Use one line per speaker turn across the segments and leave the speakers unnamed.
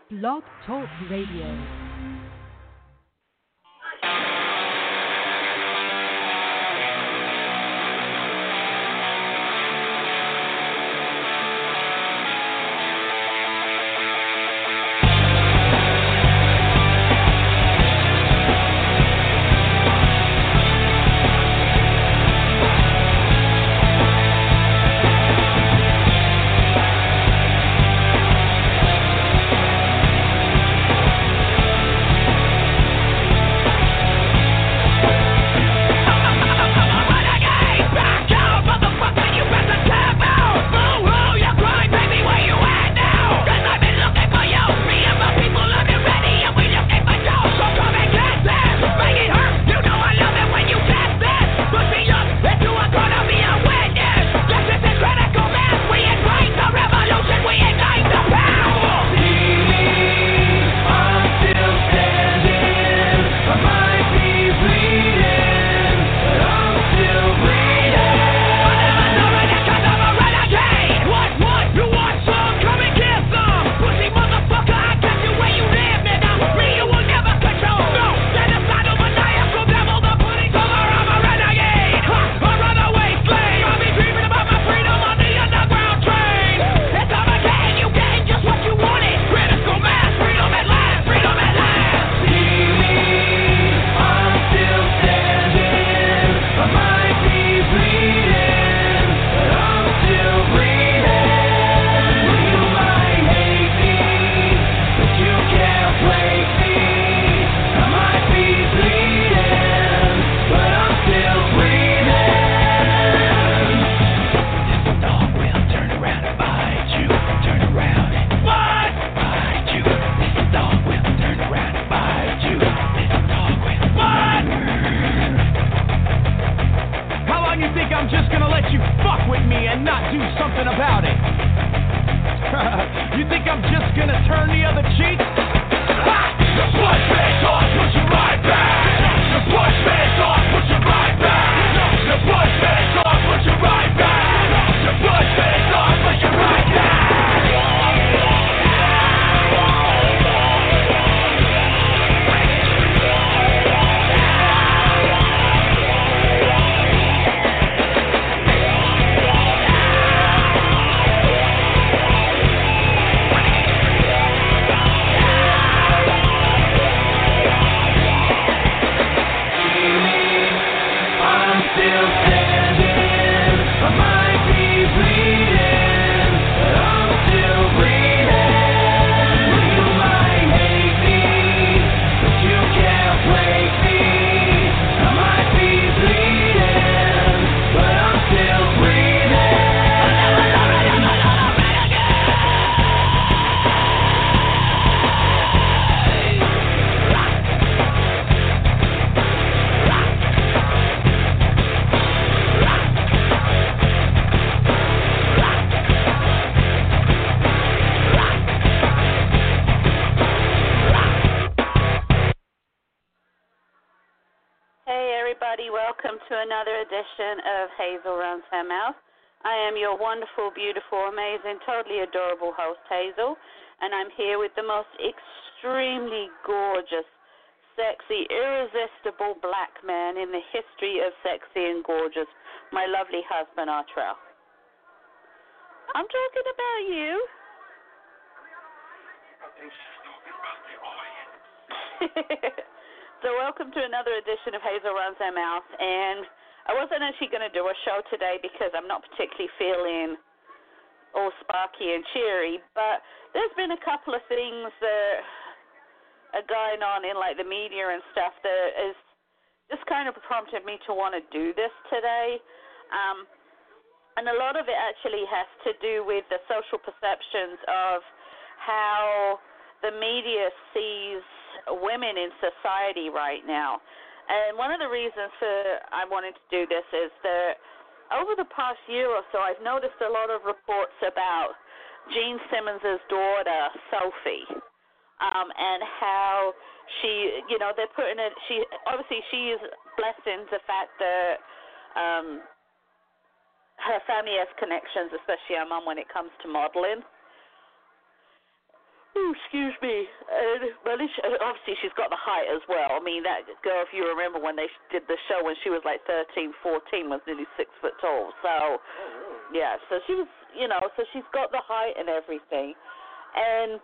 Blog Talk Radio.
Of Hazel Runs Her Mouth. I am your wonderful, beautiful, amazing, totally adorable host, Hazel, and I'm here with the most extremely gorgeous, sexy, irresistible black man in the history of sexy and gorgeous, my lovely husband, Artrell. I'm talking about you.
I think she's talking about the audience.
So welcome to another edition of Hazel Runs Her Mouth, and I wasn't actually going to do a show today because I'm not particularly feeling all sparky and cheery, but there's been a couple of things that are going on in like the media and stuff that is just kind of prompted me to want to do this today. And a lot of it actually has to do with the social perceptions of how the media sees women in society right now. And one of the reasons I wanted to do this is that over the past year or so, I've noticed a lot of reports about Gene Simmons' daughter, Sophie, and how she, they're putting it, she is blessed in the fact that her family has connections, especially her mom, when it comes to modeling. excuse me. And obviously she's got the height as well. I mean, that girl, if you remember when they did the show when she was like 13, 14, was nearly 6 foot tall. So, yeah, so she was, so she's got the height and everything. And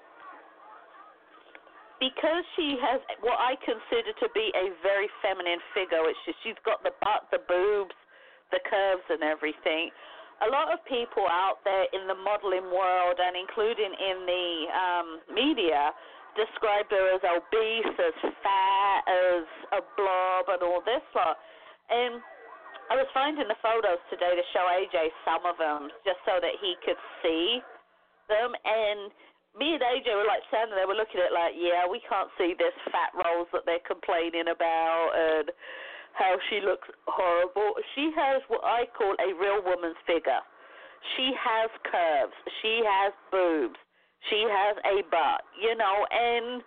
because she has what I consider to be a very feminine figure, it's just she's got the butt, the boobs, the curves and everything. A lot of people out there in the modeling world and including in the media describe her as obese, as fat, as a blob and all this lot. And I was finding the photos today to show AJ some of them just so that he could see them. And me and AJ were like standing there, we're looking at it like, yeah, we can't see this fat rolls that they're complaining about and how she looks horrible. She has what I call a real woman's figure. She has curves. She has boobs. She has a butt, and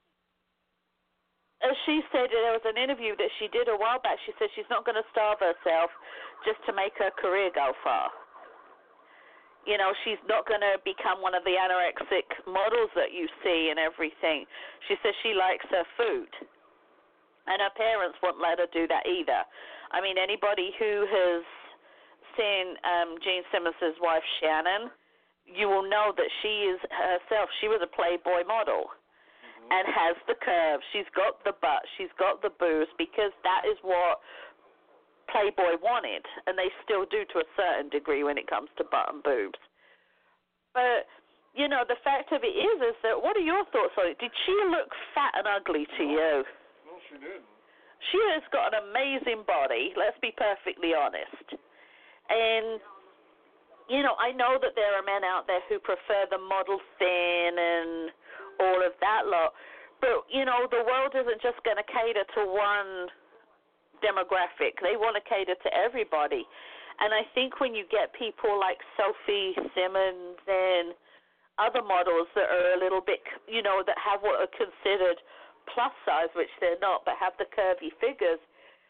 as she said, there was an interview that she did a while back. She said she's not going to starve herself just to make her career go far. She's not going to become one of the anorexic models that you see and everything. She says she likes her food. And her parents won't let her do that either. I mean, anybody who has seen Gene Simmons' wife, Shannon, you will know that she is herself. She was a Playboy model and has the curves. She's got the butt. She's got the boobs because that is what Playboy wanted, and they still do to a certain degree when it comes to butt and boobs. But, the fact of it is that what are your thoughts on it? Did she look fat and ugly to you?
No, she didn't.
She has got an amazing body, let's be perfectly honest. And, I know that there are men out there who prefer the model thin and all of that lot, but, the world isn't just going to cater to one demographic. They want to cater to everybody. And I think when you get people like Sophie Simmons and other models that are a little bit, that have what are considered plus size, which they're not, but have the curvy figures,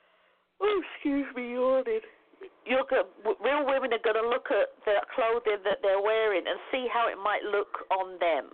yawning. Real women are going to look at the clothing that they're wearing and see how it might look on them.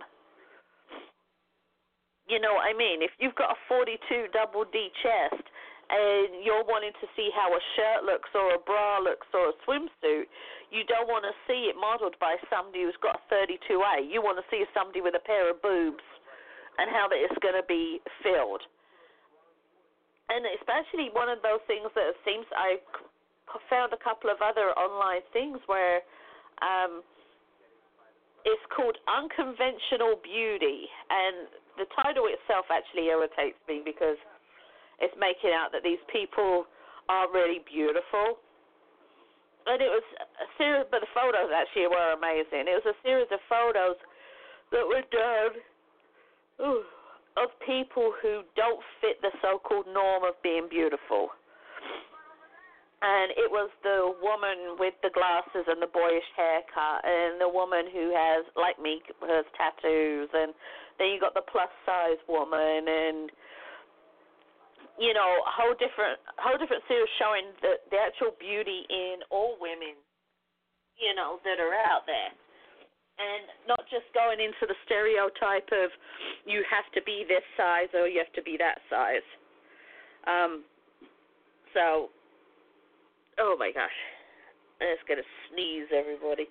You know what I mean? If you've got a 42 double D chest and you're wanting to see how a shirt looks or a bra looks or a swimsuit, you don't want to see it modeled by somebody who's got a 32A. You want to see somebody with a pair of boobs and how that it's going to be filled. And especially one of those things that it seems I found a couple of other online things where it's called Unconventional Beauty, and the title itself actually irritates me because it's making out that these people are really beautiful. And it was a series, but the photos actually were amazing. It was a series of photos that were done of people who don't fit the so-called norm of being beautiful. And it was the woman with the glasses and the boyish haircut, and the woman who has, like me, has tattoos, and then you got the plus-size woman, and a whole different series showing the actual beauty in all women, that are out there. And not just going into the stereotype of you have to be this size or you have to be that size. Oh my gosh, I'm just going to sneeze, everybody.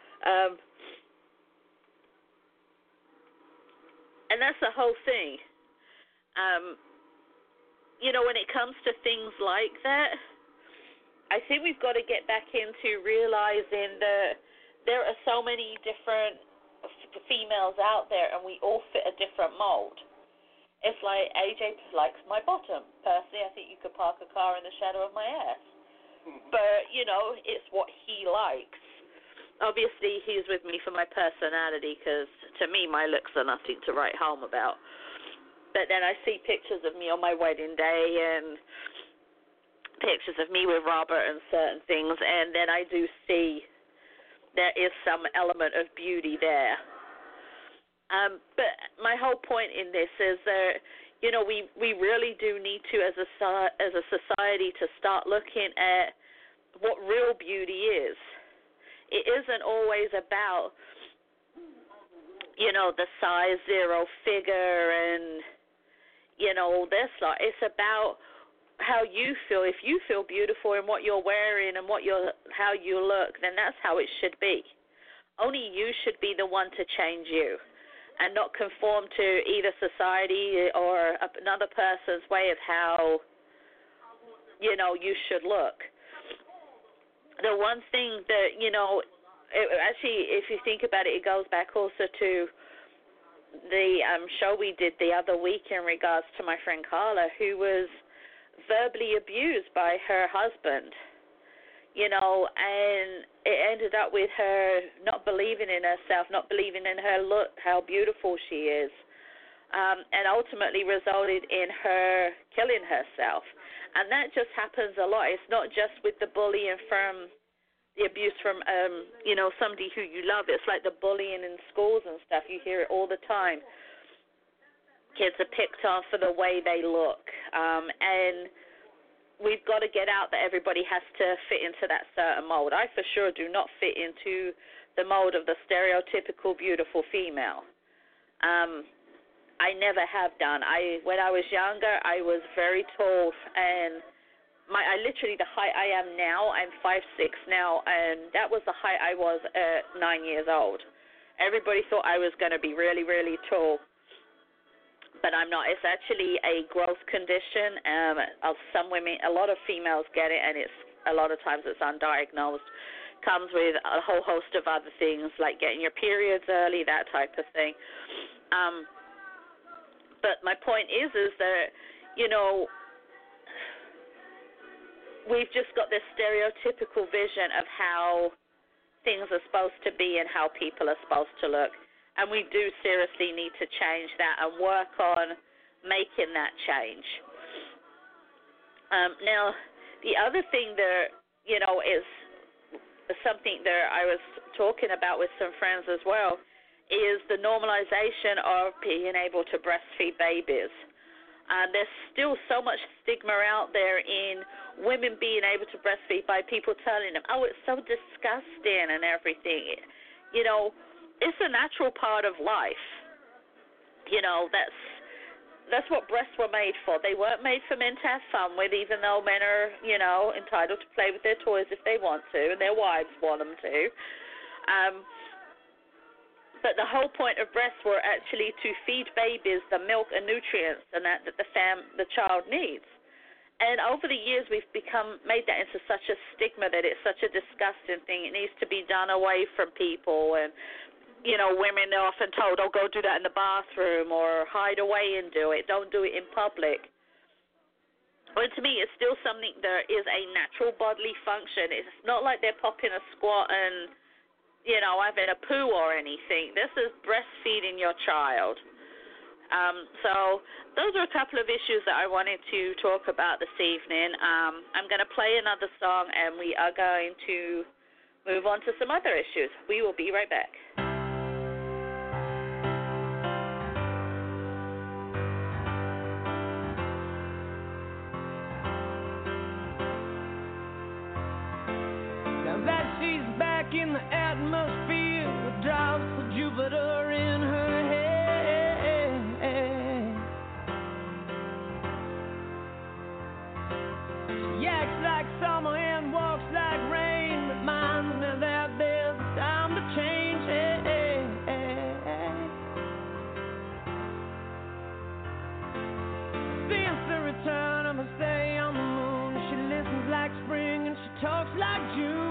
And that's the whole thing. When it comes to things like that, I think we've got to get back into realizing that there are so many different females out there, and we all fit a different mold. It's like AJ likes my bottom. Personally, I think you could park a car in the shadow of my ass. But, it's what he likes. Obviously, he's with me for my personality because, to me, my looks are nothing to write home about. But then I see pictures of me on my wedding day and pictures of me with Robert and certain things, and then I do see there is some element of beauty there. But my whole point in this is that, we really do need to, as a society, to start looking at what real beauty is. It isn't always about,
the size zero figure and, all this lot. It's about how you feel. If you feel beautiful in what you're wearing and how you look, then that's how it should be. Only you should be the one to change you and not conform to either society or another person's way of how, you should look. The one thing that, actually, if you think about it, it goes back also to the show we did the other week in regards to my friend Carla, who was verbally abused by her husband, and it ended up with her not believing in herself, not believing in her look, how beautiful she is, and ultimately resulted in her killing herself. And that just happens a lot. It's not just with the bullying from the abuse from, somebody who you love. It's like the bullying in schools and stuff. You hear it all the time. Kids are picked on for the way they look. And we've got to get out that everybody has to fit into that certain mold. I for sure do not fit into the mold of the stereotypical beautiful female. I never have done. When I was younger, I was very tall, and I literally, the height I am now, I'm 5'6" now, and that was the height I was at 9 years old. Everybody thought I was going to be really, really tall, but I'm not. It's actually a growth condition. Of some women, a lot of females get it, and a lot of times it's undiagnosed. Comes with a whole host of other things, like getting your periods early, that type of thing. But my point is that, we've just got this stereotypical vision of how things are supposed to be and how people are supposed to look. And we do seriously need to change that and work on making that change. Now, the other thing that, is something that I was talking about with some friends as well, is the normalization of being able to breastfeed babies. There's still so much stigma out there in women being able to breastfeed by people telling them, oh, it's so disgusting and everything. It's a natural part of life. That's what breasts were made for. They weren't made for men to have fun with, even though men are, entitled to play with their toys if they want to, and their wives want them to. But the whole point of breasts were actually to feed babies the milk and nutrients and that the child needs. And over the years, we've made that into such a stigma that it's such a disgusting thing. It needs to be done away from people. And, women are often told, oh, go do that in the bathroom or hide away and do it. Don't do it in public. But to me, it's still something that is a natural bodily function. It's not like they're popping a squat and having a poo or anything. This is breastfeeding your child. So those are a couple of issues that I wanted to talk about this evening. I'm going to play another song, and we are going to move on to some other issues. We will be right back.
Now that she's back in the atmosphere with drops of Jupiter in her head, she acts like summer and walks like rain, reminds me that there's time to change. Since the return of a stay on the moon, she listens like spring and she talks like June.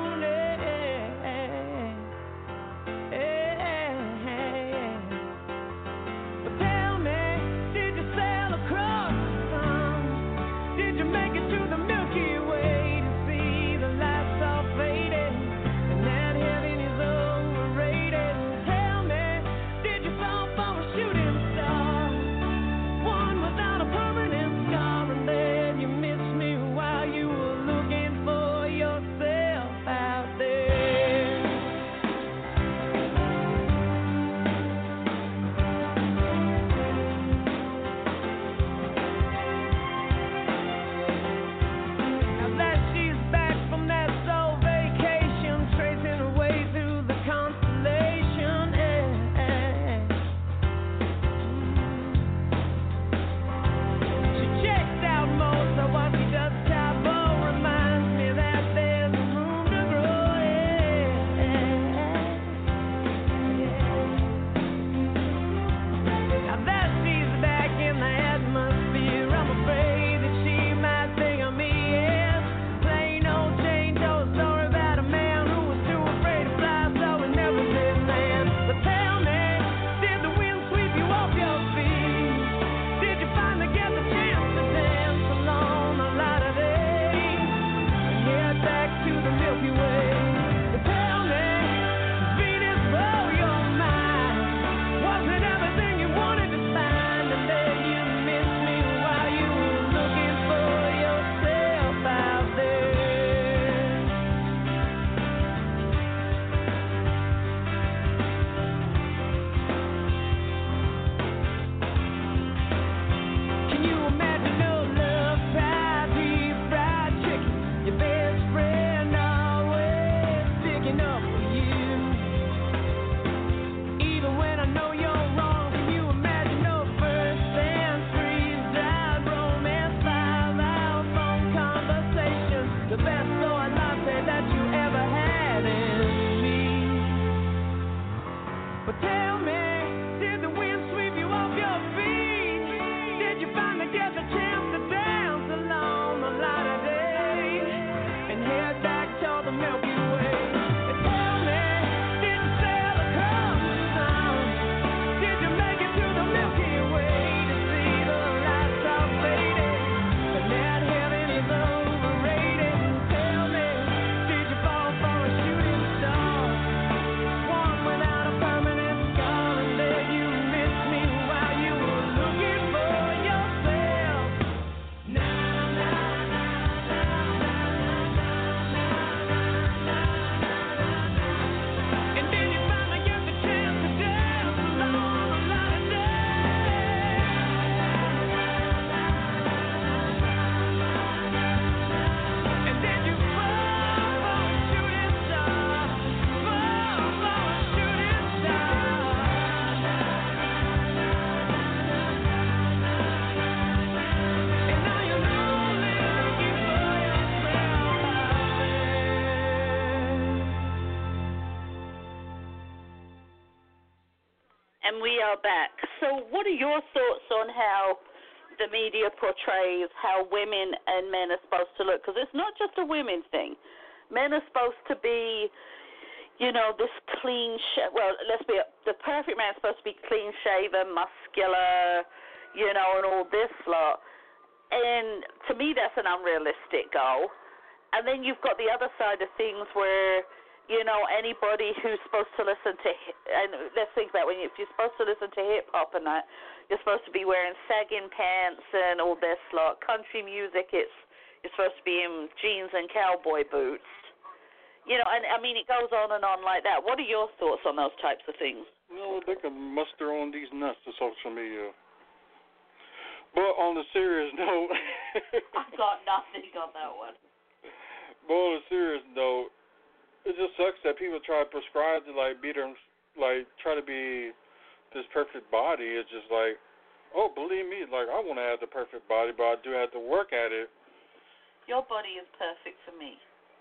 And we are back. So what are your thoughts on how the media portrays how women and men are supposed to look? Because it's not just a women thing. Men are supposed to be, you know, this clean, the perfect man's supposed to be clean-shaven, muscular, you know, and all this lot. And to me, that's an unrealistic goal. And then you've got the other side of things where, you know, anybody who's supposed to listen to, and let's think about if you're supposed to listen to hip-hop and that, you're supposed to be wearing sagging pants and all this lot. Country music, you're supposed to be in jeans and cowboy boots. You know, and I mean, it goes on and on like that. What are your thoughts on those types of things?
You know, they can muster on these nuts to social media. But on the serious note...
I've got nothing on that one.
But on a serious note, it just sucks that people try to prescribe to, like, try to be this perfect body. It's just like, oh, believe me, like, I want to have the perfect body, but I do have to work at it.
Your body is perfect for me.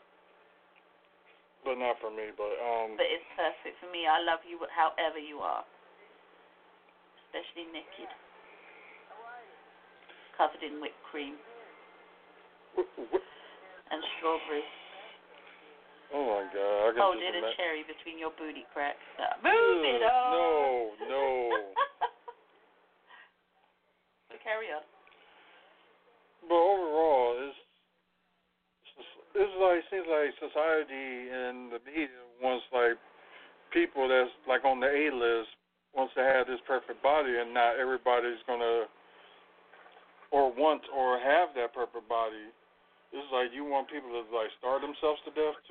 But not for me, but
it's perfect for me. I love you however you are. Especially naked. Covered in whipped cream. And strawberries.
Oh my God!
Holding a cherry between your booty cracks. Move it on.
No.
So carry on.
But overall, seems like society and the media wants like people that's like on the A-list wants to have this perfect body, and not everybody's gonna or want or have that perfect body. It's like you want people to like starve themselves to death to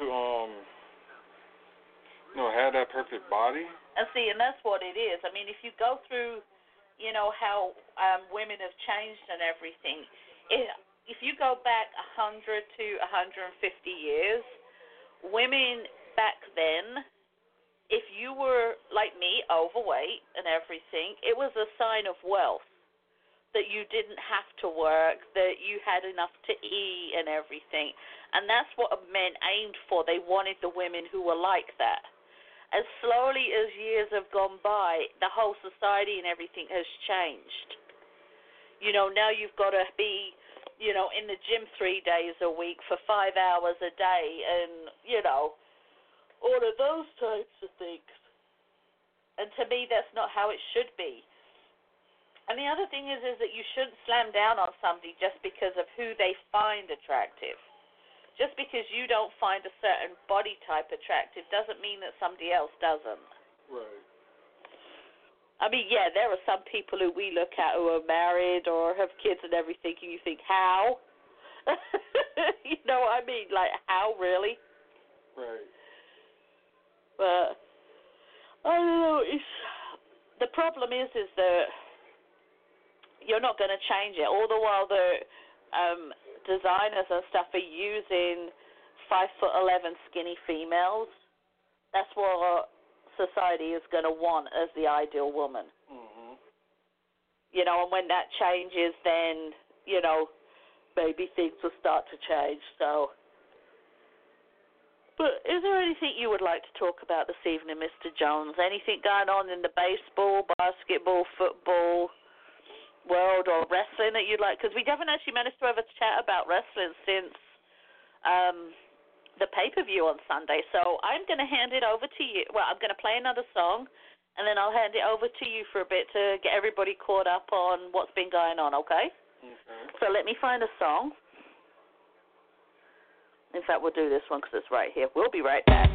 have that perfect body.
And see, and that's what it is. I mean, if you go through, you know, how women have changed and everything, if you go back 100 to 150 years, women back then, if you were like me, overweight and everything, it was a sign of wealth. That you didn't have to work, that you had enough to eat and everything. And that's what men aimed for. They wanted the women who were like that. As slowly as years have gone by, the whole society and everything has changed. You know, now you've got to be, you know, in the gym 3 days a week for 5 hours a day and, you know, all of those types of things. And to me, that's not how it should be. And the other thing is that you shouldn't slam down on somebody just because of who they find attractive. Just because you don't find a certain body type attractive doesn't mean that somebody else doesn't.
Right.
I mean, yeah, there are some people who we look at who are married or have kids and everything, and you think, how? You know what I mean? Like, how, really?
Right.
But, I don't know. The problem is that you're not going to change it. All the while the designers and stuff are using 5'11" skinny females. That's what society is going to want as the ideal woman.
Mm-hmm.
You know, and when that changes, then, you know, maybe things will start to change. So, but is there anything you would like to talk about this evening, Mr. Jones? Anything going on in the baseball, basketball, football world or wrestling that you'd like? Because we haven't actually managed to have a chat about wrestling since the pay-per-view on Sunday. So I'm going to hand it over to you. Well, I'm going to play another song, and then I'll hand it over to you for a bit to get everybody caught up on what's been going on, okay?
Okay.
So let me find a song. In fact, we'll do this one because it's right here. We'll be right back.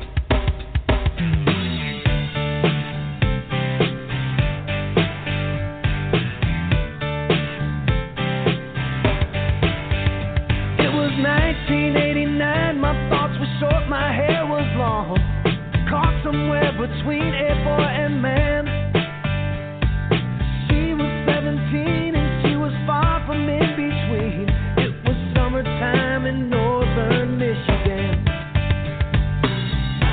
It was 1989, my thoughts were short, my hair was long, caught somewhere between a boy and man. She was 17 and she was far from in between. It was summertime in northern Michigan.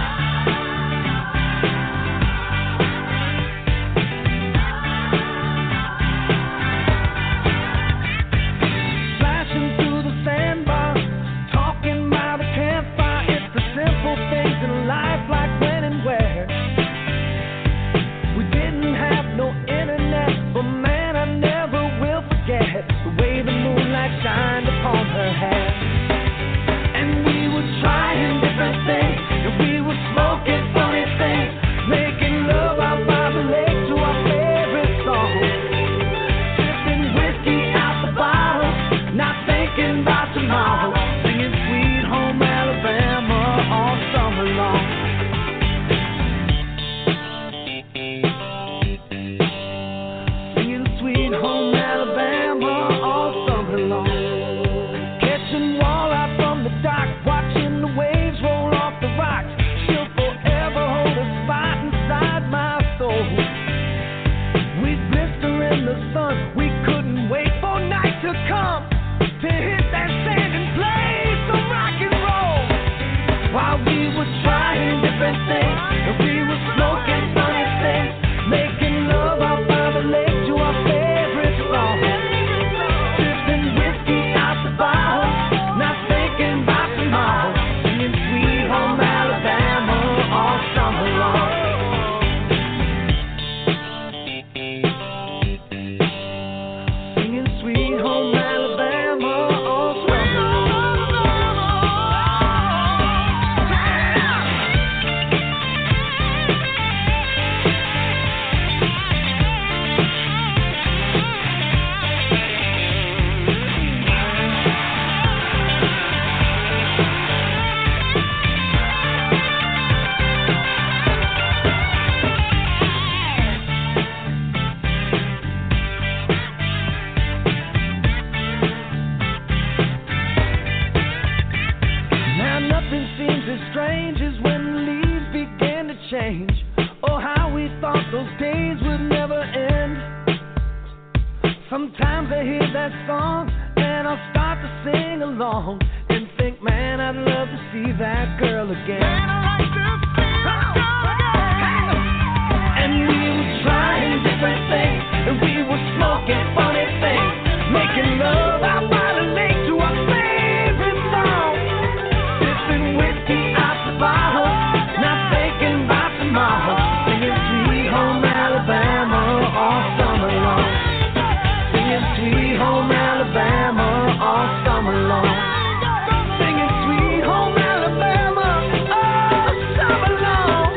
Sometimes I hear that song and I'll start to sing along and think, man, I'd love to see that girl again. Man, I'd like to see that girl again. And we were trying different things, and we were smoking funny things, making love out by the lake to our favorite song, sipping whiskey out the bottle, not thinking about tomorrow, singing Sweet Home Alabama all summer long. Sweet Home Alabama all summer long. Singing Sweet Home Alabama all summer long.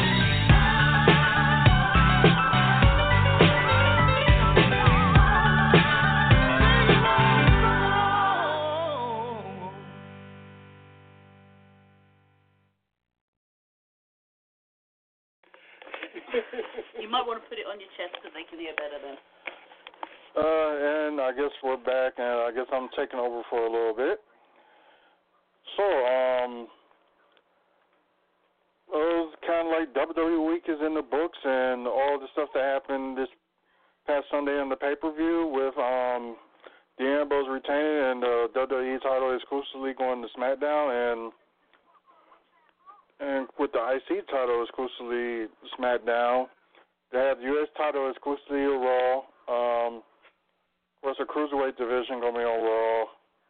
You might want to put it on your chest because they can hear better then.
And I guess we're back, and I guess I'm taking over for a little bit. So, it was kind of like WWE Week is in the books, and all the stuff that happened this past Sunday on the pay-per-view with the Ambos retaining and the WWE title exclusively going to SmackDown, and with the IC title exclusively SmackDown. They have the U.S. title exclusively to Raw. Of course, the Cruiserweight division going to be on Raw.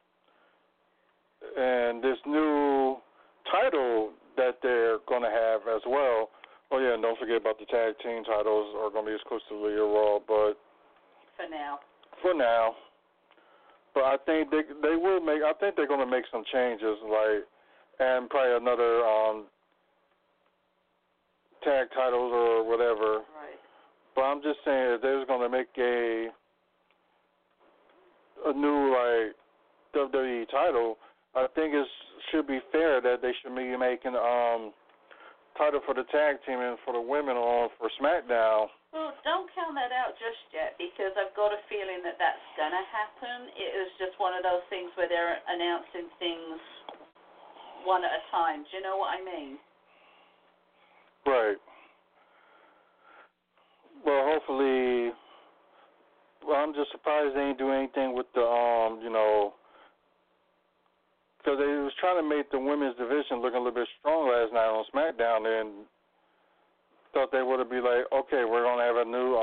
And this new title that they're going to have as well. Oh, yeah, and don't forget about the tag team titles are going to be exclusively to Raw. But For now. But I think they will make. I think they're going to make some changes, and probably another tag titles or whatever.
Right.
But I'm just saying, if they're going to make a new WWE title, I think it should be fair that they should be making title for the tag team and for the women on for SmackDown.
Well, don't count that out just yet because I've got a feeling that that's going to happen. It is just one of those things where they're announcing things one at a time. Do you know what I mean?
Right. Well, hopefully. Well, I'm just surprised they didn't do anything with the, because they was trying to make the women's division look a little bit strong last night on SmackDown, and thought they would be like, okay, we're going to have a new,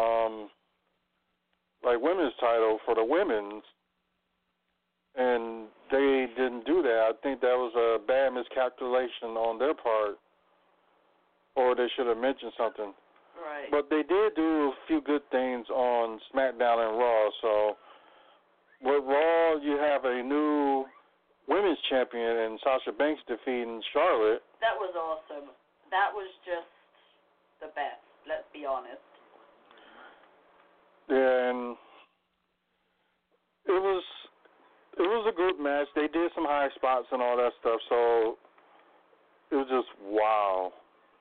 women's title for the women's, and they didn't do that. I think that was a bad miscalculation on their part, or they should have mentioned something.
Right.
But they did do a few good things on SmackDown and Raw. So with Raw, you have a new women's champion in Sasha Banks defeating Charlotte.
That was awesome. That was just the best, let's be honest.
And it was a good match. They did some high spots and all that stuff. So it was just wow.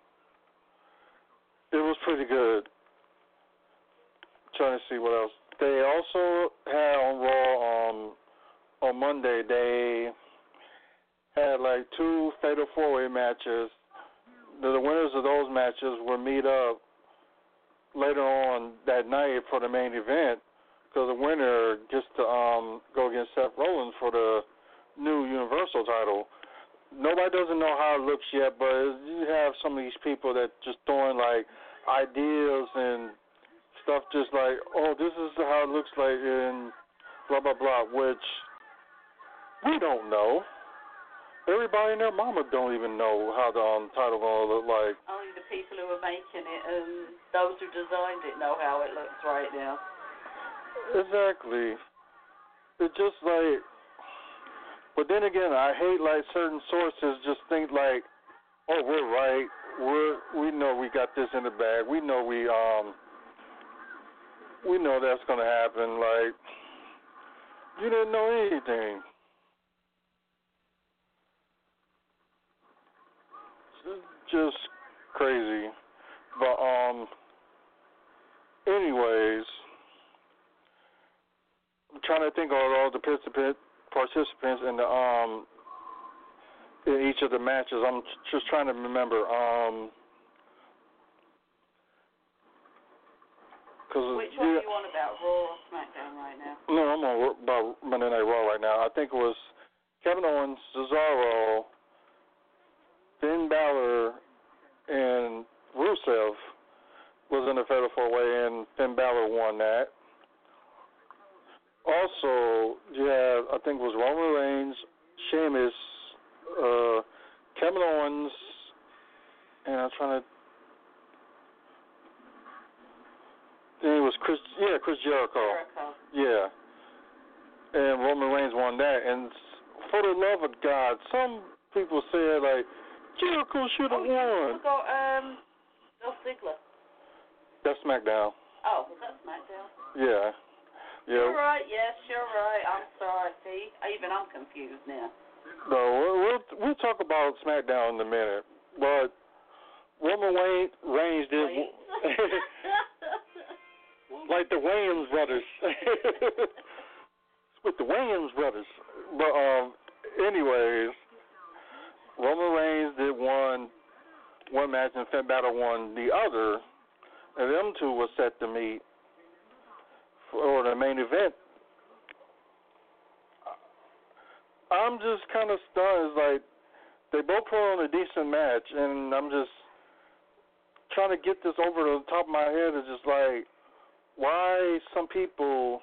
It was pretty good. Trying to see what else. They also had on Raw on Monday, they had 2 Fatal 4-Way matches. The winners of those matches will meet up later on that night for the main event because the winner gets to go against Seth Rollins for the new Universal title. Nobody doesn't know how it looks yet, but you have some of these people that just throwing ideas and stuff, just oh, this is how it looks like in blah blah blah, which we don't know. Everybody and their mama don't even know how the title gonna look like.
Only the people who are making it and those who designed it know how it looks right now.
Exactly. It's just but then again, I hate certain sources just think oh, we're right. We know we got this in the bag. We know we know that's gonna happen. You didn't know anything. It's just crazy. But anyways, I'm trying to think of all the participants in the in each of the matches. I'm just trying to remember.
Which one are you on about, Raw or SmackDown right
think it was Kevin Owens, Cesaro, Finn Balor, and Rusev was in the Fatal 4-Way, and Finn Balor won that. Also, you have, I think it was Roman Reigns, Sheamus, Kevin Owens, and I'm trying to. Then it was Chris Jericho. Yeah. And Roman Reigns won that. And for the love of God, some people said, like, Jericho should have won.
You got Dolph Ziggler.
That's SmackDown.
Oh, was that SmackDown?
Yeah.
You're right. Yes, you're right. I'm sorry. See, even I'm confused now.
No, we'll talk about SmackDown in a minute. But Roman Reigns did like the Williams brothers. With the Williams brothers. But anyways, Roman Reigns did one match and Finn Balor won the other, and them two were set to meet for the main event. I'm just kind of stunned. It's like they both put on a decent match, and I'm just trying to get this over the top of my head. It's just like, why some people.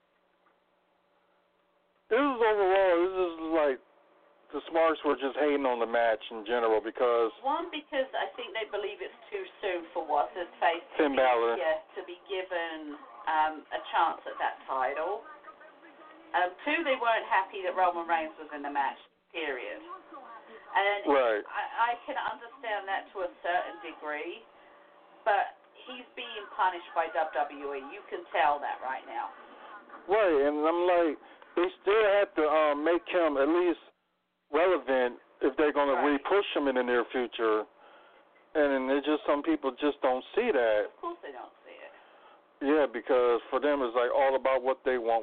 This is like the Smarks were just hating on the match in general because.
One, because I think they believe it's too soon for what's his face.
Finn Balor.
Yeah, to be given a chance at that title. Two, they weren't happy that Roman Reigns was in the match, period. And
right.
I can understand that to a certain degree, but he's being punished by WWE. You can tell that right now.
Right, and I'm like, they still have to make him at least relevant if they're going to re-push him in the near future. And it's just some people just don't see that.
Of course they don't see it.
Yeah, because for them it's like all about what they want.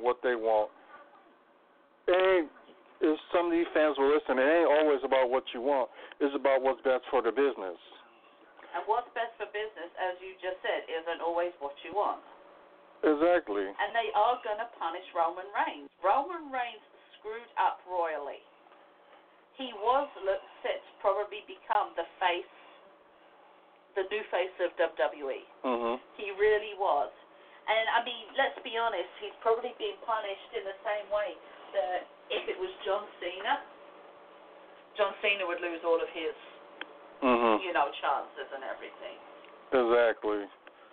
And if some of these fans will listen, it ain't always about what you want. It's about what's best for the business.
And what's best for business, as you just said, isn't always what you want.
Exactly.
And they are going to punish Roman Reigns. Roman Reigns screwed up royally. He was set to probably become the new face of WWE.
Mm-hmm.
He really was. And, I mean, let's be honest, he's probably being punished in the same way that if it was John Cena would lose all of his, chances and everything.
Exactly.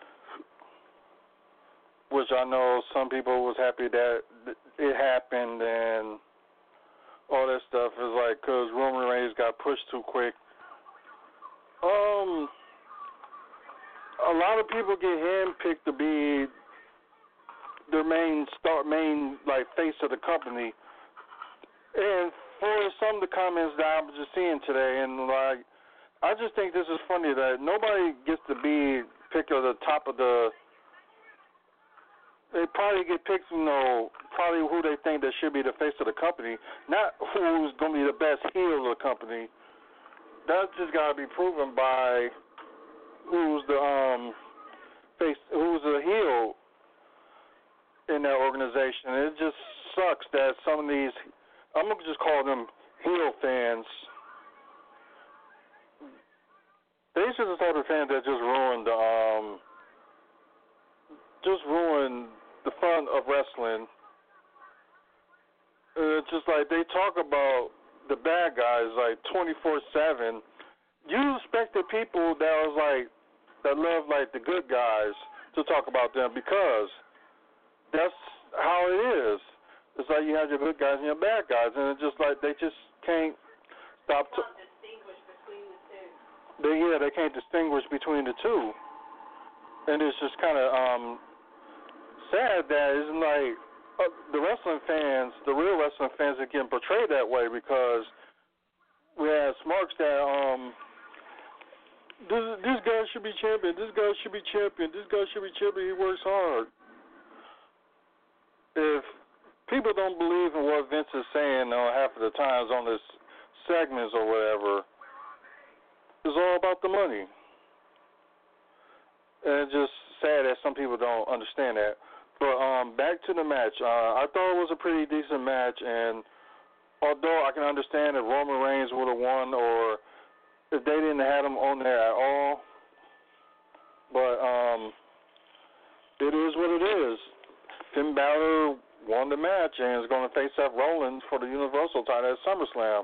Which I know some people was happy that it happened and all that stuff is like because Roman Reigns got pushed too quick. A lot of people get handpicked to be their main face of the company. And for some of the comments that I was just seeing today, and like, I just think this is funny that nobody gets to be picked at the top of the. They probably get picked, probably who they think that should be the face of the company, not who's going to be the best heel of the company. That's just got to be proven by who's the who's the heel in that organization. It just sucks that some of these, I'm going to just call them heel fans, they just the sort of fans that just ruined the fun of wrestling. It's just like they talk about the bad guys like 24/7. You expected people that love like the good guys to talk about them because that's how it is. It's like you have your good guys and your bad guys, and it's just like they just can't stop.
Distinguish between the two.
They can't distinguish between the two, and it's just kind of sad that it's like the wrestling fans, the real wrestling fans, are getting portrayed that way because we have Smarks that this guy should be champion, this guy should be champion, this guy should be champion. He works hard. If people don't believe in what Vince is saying half of the times on his segments or whatever, it's all about the money. And it's just sad that some people don't understand that. But back to the match. I thought it was a pretty decent match, and although I can understand if Roman Reigns would have won or if they didn't have him on there at all, but it is what it is. Finn Balor won the match and is going to face Seth Rollins for the Universal title at SummerSlam.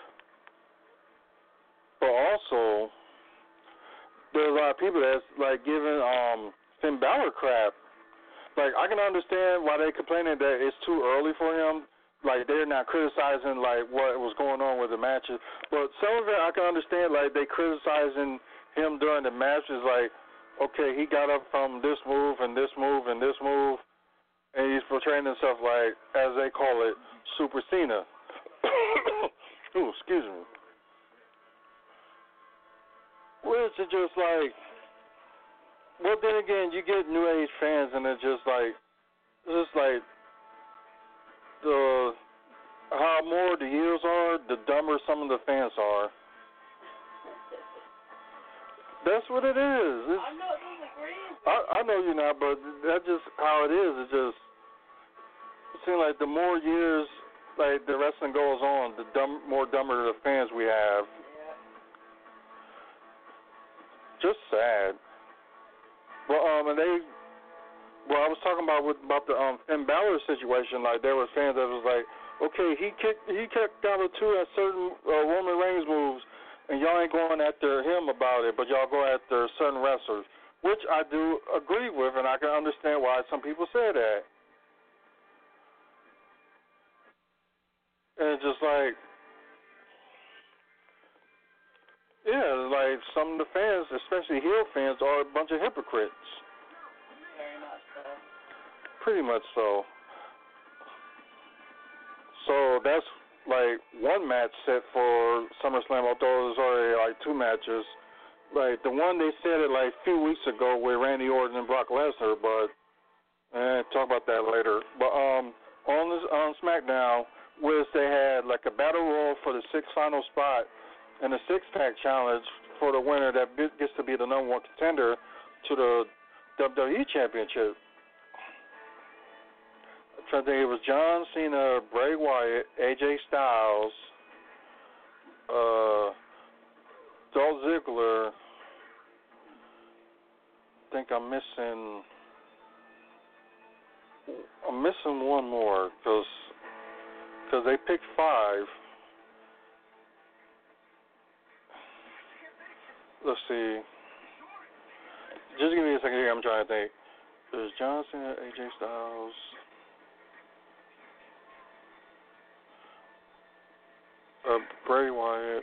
But also, there's a lot of people that's like giving Finn Balor crap. Like, I can understand why they complaining that it's too early for him. Like, they're not criticizing, like, what was going on with the matches. But some of it I can understand, like, they criticizing him during the matches, like, okay, he got up from this move and this move and this move, and he's portraying himself like, as they call it, Super Cena. Ooh, excuse me. Which is just like, well, then again, you get New Age fans, and it's just like the how more the years are, the dumber some of the fans are. That's what it is.
I'm not disagreeing.
I know you're not, but that's just how it is. It seems like the more years like the wrestling goes on, the more dumber the fans we have.
Yeah.
Just sad. Well, I was talking about the Finn Balor situation. Like, there were fans that was like, okay, he kicked out of two at certain Roman Reigns moves, and y'all ain't going after him about it, but y'all go after certain wrestlers, which I do agree with, and I can understand why some people say that. And it's just like, yeah, like some of the fans, especially heel fans, are a bunch of hypocrites.
Very much so.
Pretty much so. So that's like one match set for SummerSlam, although there's already like two matches. Like the one they said it like a few weeks ago with Randy Orton and Brock Lesnar, but talk about that later. But on SmackDown, which they had like a battle royal for the sixth final spot and a six-pack challenge for the winner that gets to be the number one contender to the WWE Championship. I'm trying to think, it was John Cena, Bray Wyatt, AJ Styles, Dolph Ziggler. I think I'm missing one more because they picked 5. Let's see. Just give me a second here. I'm trying to think. There's John Cena, AJ Styles. Bray Wyatt.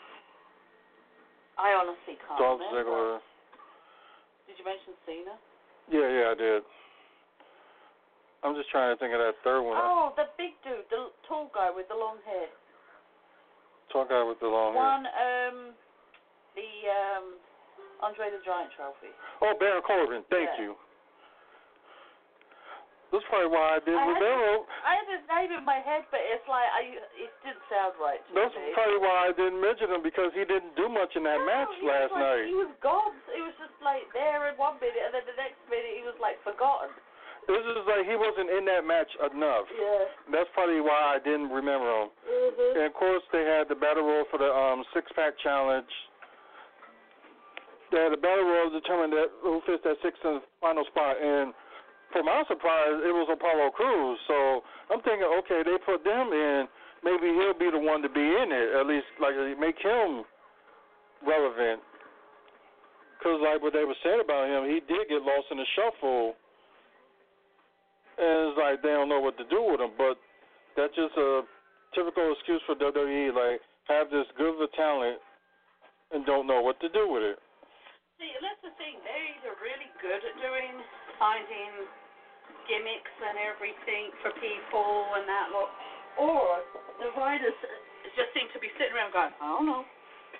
I honestly can't
Dolph
remember.
Ziggler.
Did you mention Cena?
Yeah, I did. I'm just trying to think of that third one.
Oh, the big dude, the tall guy with the long hair.
Tall guy with the long hair.
Won the Andre the Giant trophy.
Oh, Baron Corbin. Thank you. That's probably why I didn't remember.
I had his name in my head, but it's like it didn't sound right to
That's
me.
probably why I didn't mention him, because he didn't do much in that match last night.
He was gone. He was just like there in one minute, and then the next minute he was like forgotten.
This is like he wasn't in that match enough.
Yeah.
That's probably why I didn't remember him.
Mm-hmm.
And of course, they had the battle royal for the six-pack challenge. They had the battle royal to determine who fits that sixth and final spot. And for my surprise, it was Apollo Crews. So I'm thinking, okay, they put them in. Maybe he'll be the one to be in it. At least, like, make him relevant. Because, like, what they were saying about him, he did get lost in the shuffle. And it's like they don't know what to do with him. But that's just a typical excuse for WWE. Like, have this good of a talent and don't know what to do with it.
See, that's the thing. They're either really good at finding gimmicks and everything for people and that lot, or the writers just seem to be sitting around going, I don't know.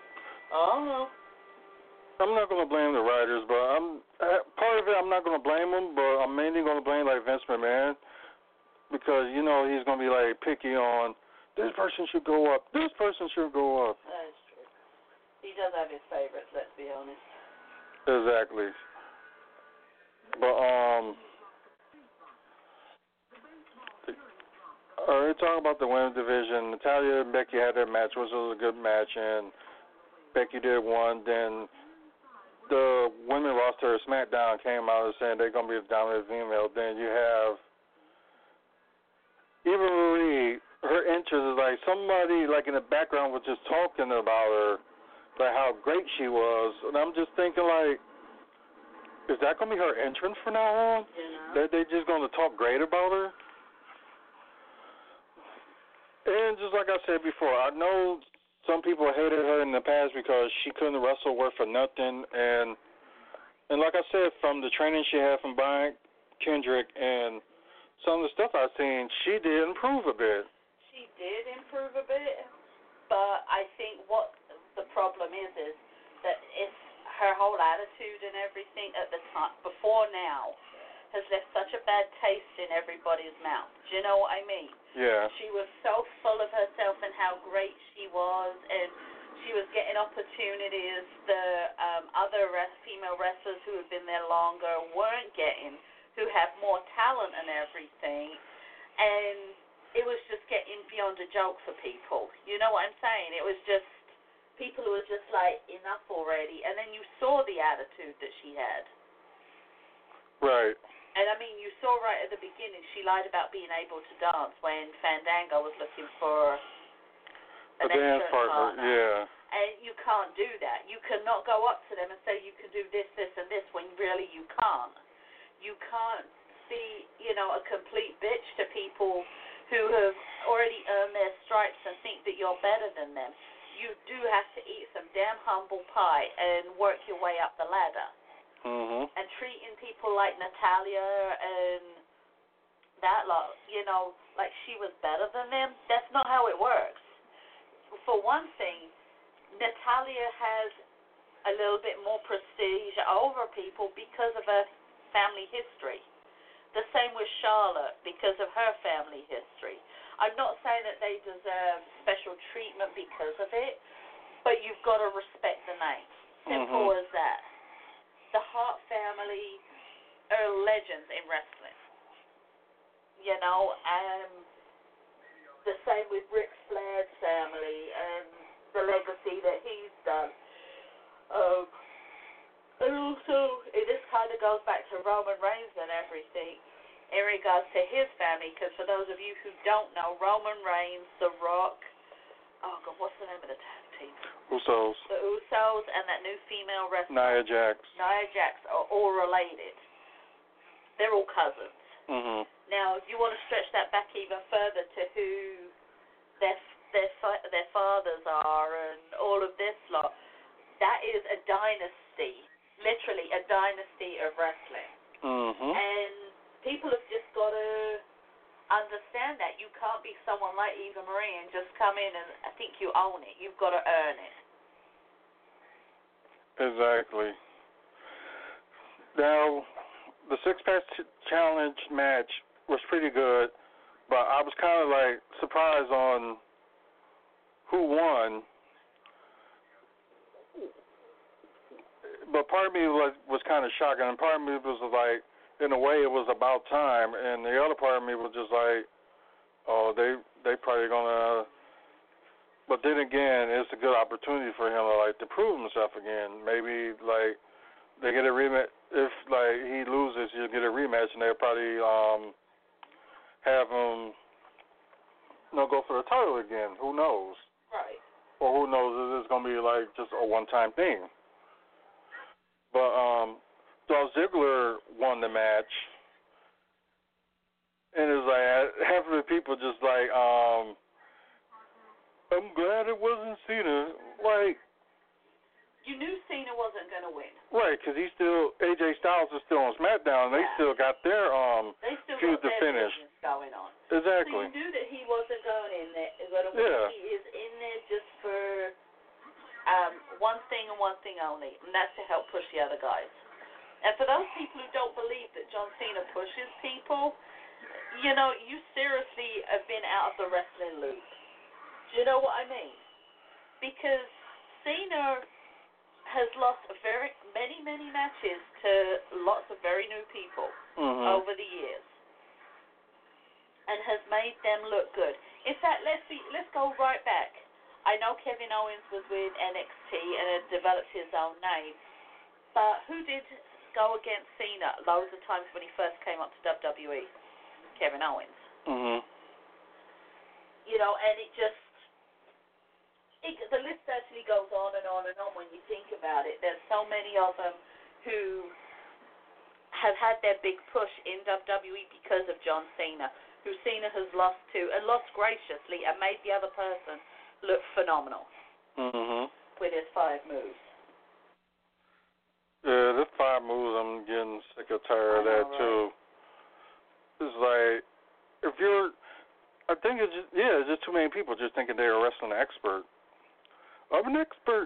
I'm not going to blame the writers, but part of it I'm not going to blame them, but I'm mainly going to blame like Vince McMahon, because you know he's going to be like picky on this person should go up, this person should go up.
That is true. He does have his favorites, let's be honest.
Exactly. But We're talking about the women's division. Natalya and Becky had their match, which was a good match, and Becky did one. Then the women roster of SmackDown came out and saying they're going to be the dominant female. Then you have Eva Marie. Her interest is like somebody like in the background was just talking about her, like how great she was. And I'm just thinking like, is that going to be her entrance from now on? That they just going to talk great about her? And just like I said before, I know some people hated her in the past because she couldn't wrestle worth for nothing. And like I said, from the training she had from Brian Kendrick and some of the stuff I've seen, she did improve a bit.
She did improve a bit, but I think what the problem is that it's her whole attitude and everything at the time, before now, has left such a bad taste in everybody's mouth. Do you know what I mean?
Yeah.
She was so full of herself and how great she was, and she was getting opportunities the other female wrestlers who had been there longer weren't getting, who have more talent and everything. And it was just getting beyond a joke for people. You know what I'm saying? It was just people who were just like, enough already. And then you saw the attitude that she had.
Right.
And, I mean, you saw right at the beginning she lied about being able to dance when Fandango was looking for
a dance partner. Yeah.
And you can't do that. You cannot go up to them and say you can do this, this, and this when really you can't. You can't be, a complete bitch to people who have already earned their stripes and think that you're better than them. You do have to eat some damn humble pie and work your way up the ladder.
Mm-hmm.
And treating people like Natalya and that lot, like she was better than them, that's not how it works. For one thing, Natalya has a little bit more prestige over people because of her family history. The same with Charlotte because of her family history. I'm not saying that they deserve special treatment because of it, but you've got to respect the name. Simple as that. The Hart family are legends in wrestling. The same with Ric Flair's family and the legacy that he's done. And also, this kind of goes back to Roman Reigns and everything in regards to his family, because for those of you who don't know, Roman Reigns, The Rock, what's the name of the tag team?
Usos.
The Usos and that new female wrestler.
Nia Jax.
Nia Jax are all related. They're all cousins.
Mm-hmm.
Now, if you want to stretch that back even further to who their fathers are and all of this lot, that is a dynasty, literally a dynasty of wrestling.
Mm-hmm.
And people have just got to understand that. You can't be someone like Eva Marie and just come in and I think you own it. You've got to earn it.
Exactly. Now, the six-pack challenge match was pretty good, but I was kind of like surprised on who won. But part of me was kind of shocked, and part of me was like, in a way, it was about time, and the other part of me was just like, oh, they probably gonna. But then again, it's a good opportunity for him to prove himself again. Maybe they get a rematch. If he loses, he'll get a rematch, and they'll probably have him go for the title again. Who knows?
Right.
Or who knows if it's gonna be just a one-time thing. But Dolph Ziggler won the match, and it's half of the people just I'm glad it wasn't Cena.
You knew Cena wasn't going to win.
Right, because AJ Styles is still on SmackDown, and they still got their feud to finish
going on.
Exactly.
So you knew that he wasn't going in there.
Yeah.
He is in there just for one thing and one thing only, and that's to help push the other guys. And for those people who don't believe that John Cena pushes people, you seriously have been out of the wrestling loop. Do you know what I mean? Because Cena has lost many matches to lots of very new people over the years. and has made them look good. In fact, let's go right back. I know Kevin Owens was with NXT and had developed his own name, but who did go against Cena loads of times when he first came up to WWE? Kevin Owens.
Mhm.
You know, and the list actually goes on and on and on when you think about it. There's so many of them who have had their big push in WWE because of John Cena, who Cena has lost to, and lost graciously, and made the other person look phenomenal with his 5 moves.
Yeah, this 5 moves, I'm getting sick or tired of that, too. It's like, I think it's just too many people just thinking they're a wrestling expert. I'm an expert.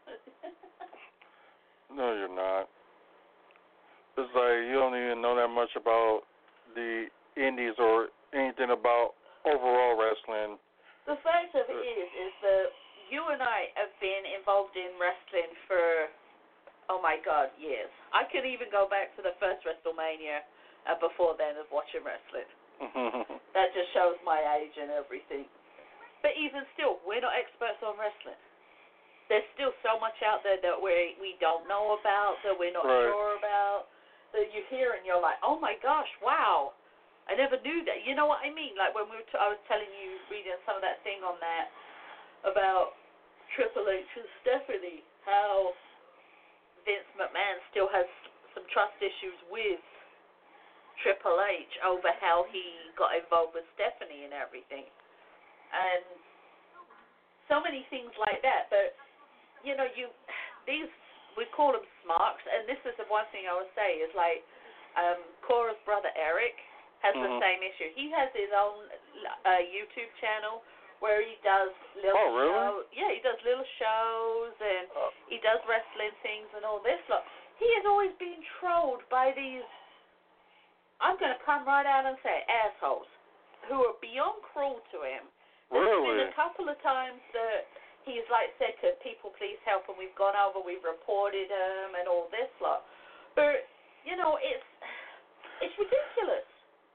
No, you're not. It's like you don't even know that much about the indies or anything about overall wrestling.
The fact of it is that you and I have been involved in wrestling for, oh my God, years. I could even go back to the first WrestleMania and before then of watching wrestling. That just shows my age and everything. But even still, we're not experts on wrestling. There's still so much out there that we don't know about, that we're not sure about, that you hear and you're like, oh my gosh, wow, I never knew that. You know what I mean? Like when I was telling you, reading some of that thing on that about Triple H and Stephanie, how Vince McMahon still has some trust issues with Triple H over how he got involved with Stephanie and everything. And so many things like that. But, you know, we call them smarks, and this is the one thing I would say is like Cora's brother Eric has the same issue. He has his own YouTube channel where he does little shows. Yeah, he does little shows and he does wrestling things and all this. Look, he has always been trolled by these, I'm going to come right out and say, assholes who are beyond cruel to him. There's been a couple of times that he's like said, could people please help, and we've gone over, we've reported him and all this lot. But, you know, it's ridiculous.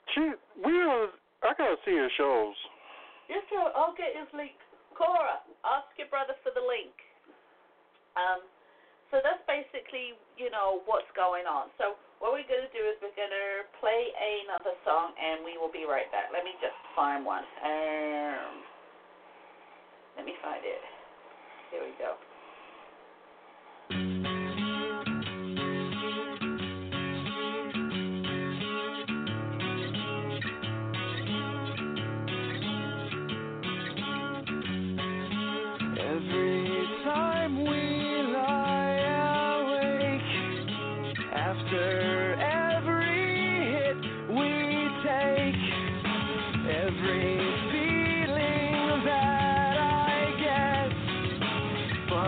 I got to see your shows.
Yes, sir, I'll get his link. Cora, ask your brother for the link. So that's basically, you know, what's going on. So what we're going to do is we're going to play another song, and we will be right back. Let me just find one. Let me find it. Here we go.
Every time we lie awake, after every hit we take, every feeling that I get, but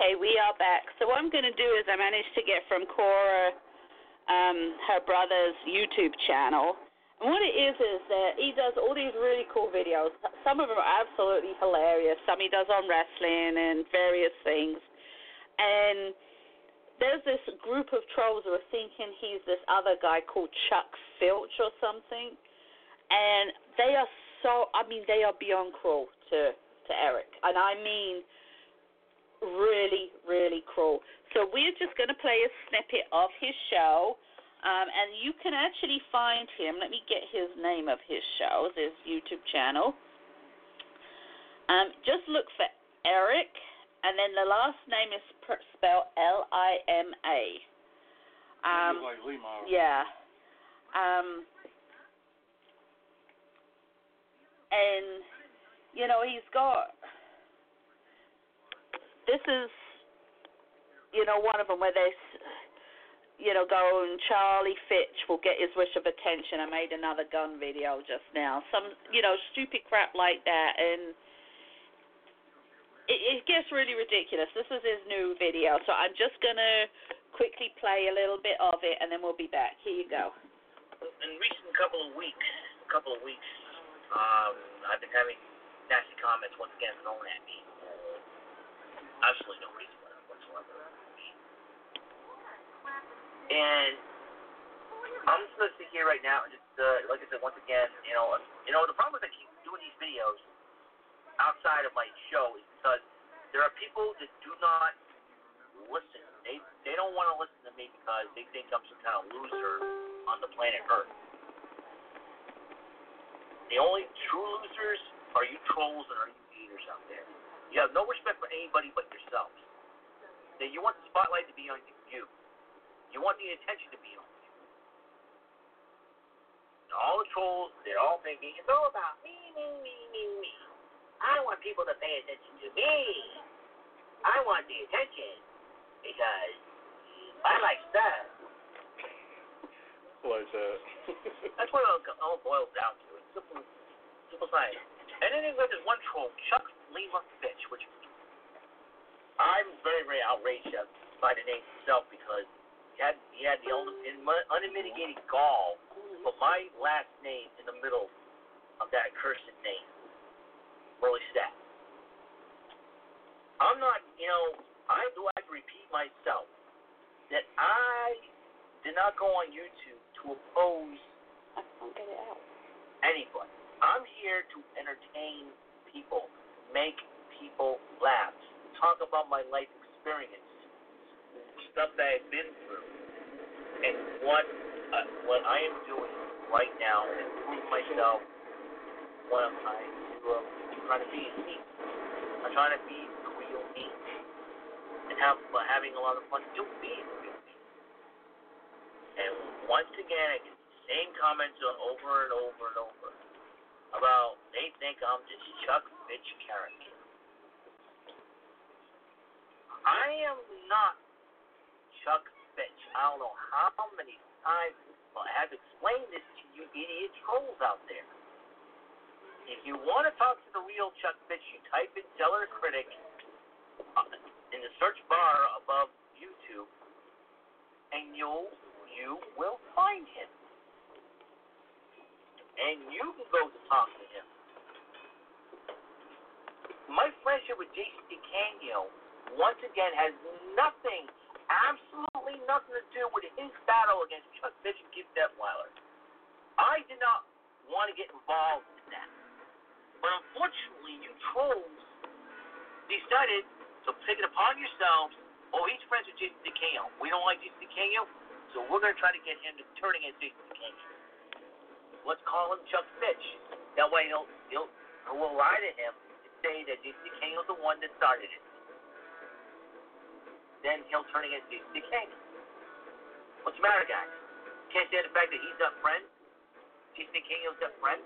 Okay, we are back. So what I'm going to do is I managed to get from Cora her brother's YouTube channel. And what it is that he does all these really cool videos. Some of them are absolutely hilarious. Some he does on wrestling and various things. And there's this group of trolls who are thinking he's this other guy called Chuck Filch or something. And they are they are beyond cruel to Eric. And I mean really, really cruel. So we're just going to play a snippet of his show, and you can actually find him. Let me get his name of his show, his YouTube channel. Just look for Eric, and then the last name is spelled Lima.
Like Lima.
Yeah. And, you know, he's got... This is, you know, one of them where they, you know, go and Charlie Fitch will get his wish of attention. I made another gun video just now. Some, you know, stupid crap like that. And it gets really ridiculous. This is his new video. So I'm just going to quickly play a little bit of it, and then we'll be back. Here you go.
In recent couple of weeks, I've been having nasty comments once again thrown at me. Absolutely no reason whatsoever. And I'm just going to sit here right now and just, like I said, once again, you know, the problem is I keep doing these videos outside of my show is because there are people that do not listen. They don't want to listen to me because they think I'm some kind of loser on the planet Earth. The only true losers are you trolls and are you haters out there. You have no respect for anybody but yourselves. That you want the spotlight to be on you. You want the attention to be on you. And all the trolls, they're all thinking, it's all about me. I want people to pay attention to me. I want the attention because I like stuff.
Like that.
That's what it all boils down to. It's simple science. And then there's this one troll, Chuck Lima Fitch, which I'm very, very outraged by the name himself because he had the unmitigated gall to put my last name in the middle of that accursed name. Really sad. I'm not, you know, I do have to repeat myself that I did not go on YouTube to oppose anybody. I'm here to entertain people, make people laugh, talk about my life experience, stuff that I've been through, and what I am doing right now to improve myself. What I'm trying to be me. I'm trying to be the real me, and having a lot of fun doing being the real me. And once again, I get the same comments over and over and over. About they think I'm this Chuck Fitch character. I am not Chuck Fitch. I don't know how many times I have explained this to you idiot trolls out there. If you want to talk to the real Chuck Fitch, you type in Stellar Critic in the search bar above YouTube, and you will find him. And you can go to talk to him. My friendship with Jason DeCanio, once again, has nothing, absolutely nothing to do with his battle against Chuck Fitch and Keith Detweiler. I did not want to get involved in that. But unfortunately, you trolls decided to take it upon yourselves, oh, he's friends with Jason DeCanio. We don't like Jason DeCanio, so we're going to try to get him to turn against Jason DeCanio. Let's call him Chuck Fitch. That way he'll lie to him and say that Jason DeCanio's the one that started it. Then he'll turn against Jason DeCanio. What's the matter, guys? Can't stand the fact that he's not friend? Jason DeCanio's not friend?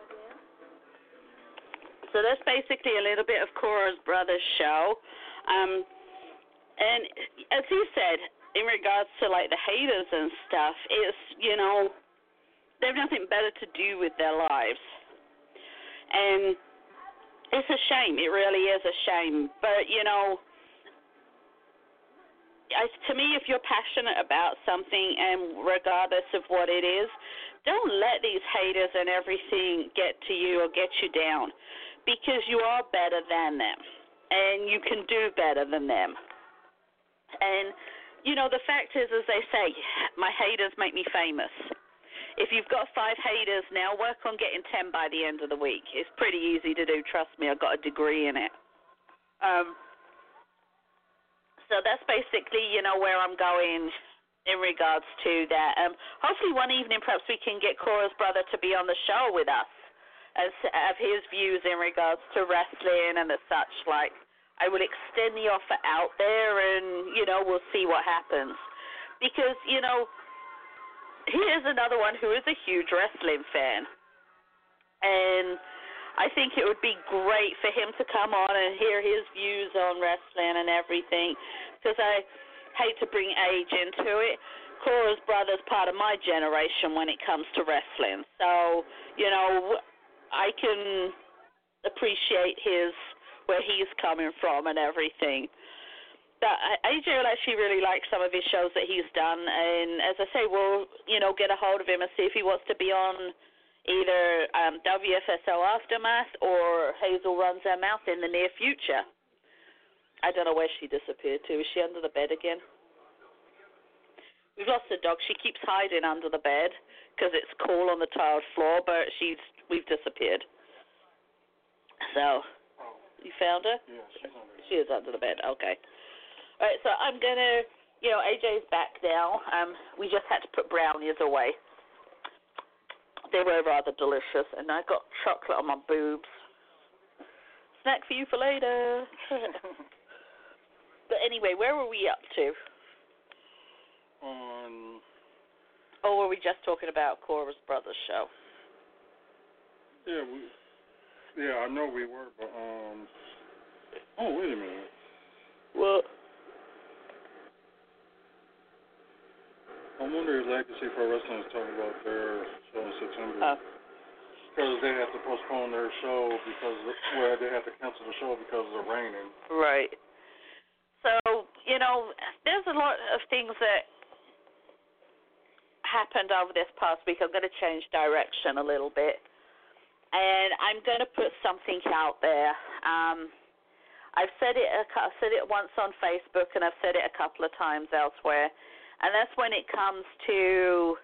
So that's basically a little bit of Cora's brother's show. And as he said, in regards to like the haters and stuff, it's, you know, they have nothing better to do with their lives. And it's a shame. It really is a shame. But, you know, to me, if you're passionate about something, and regardless of what it is, don't let these haters and everything get to you or get you down, because you are better than them, and you can do better than them. And, the fact is, as they say, my haters make me famous. If you've got 5 haters now, work on getting 10 by the end of the week. It's pretty easy to do, trust me. I've got a degree in it. So that's basically, where I'm going in regards to that. Hopefully one evening perhaps we can get Cora's brother to be on the show with us as have his views in regards to wrestling and the such. Like, I will extend the offer out there and, we'll see what happens. Because, he is another one who is a huge wrestling fan. And I think it would be great for him to come on and hear his views on wrestling and everything, because I hate to bring age into it. Cora's brother's part of my generation when it comes to wrestling. So, I can appreciate where he's coming from and everything. But AJ will actually really like some of his shows that he's done, and as I say, we'll, get a hold of him and see if he wants to be on either WFSO Aftermath or Hazel Runs Her Mouth in the near future. I don't know where she disappeared to. Is she under the bed again? We've lost the dog. She keeps hiding under the bed because it's cool on the tiled floor, but we've disappeared. So, you found her?
Yeah, she's under there.
She is under the bed. Okay. All right, so I'm going to, AJ's back now. We just had to put brownies away. They were rather delicious, and I got chocolate on my boobs. Snack for you for later. But anyway, where were we up to? Or were we just talking about Cora's brother's show?
Yeah, I know we were, but oh, wait a minute.
Well,
I wonder if Legacy Pro Wrestling is talking about their show in September. Because they have to postpone their show they have to cancel the show because of the raining.
Right. So, there's a lot of things that happened over this past week. I'm going to change direction a little bit. And I'm going to put something out there. I've said it once on Facebook, and I've said it a couple of times elsewhere. And that's when it comes to,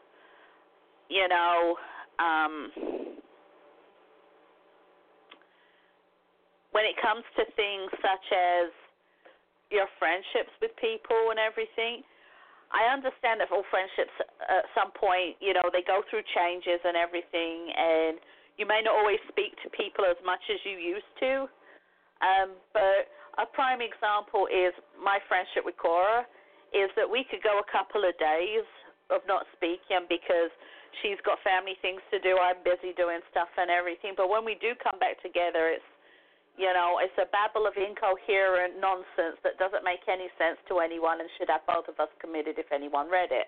when it comes to things such as your friendships with people and everything. I understand that all friendships at some point, they go through changes and everything, and you may not always speak to people as much as you used to. But a prime example is my friendship with Cora, is that we could go a couple of days of not speaking because she's got family things to do, I'm busy doing stuff and everything. But when we do come back together, it's a babble of incoherent nonsense that doesn't make any sense to anyone and should have both of us committed if anyone read it.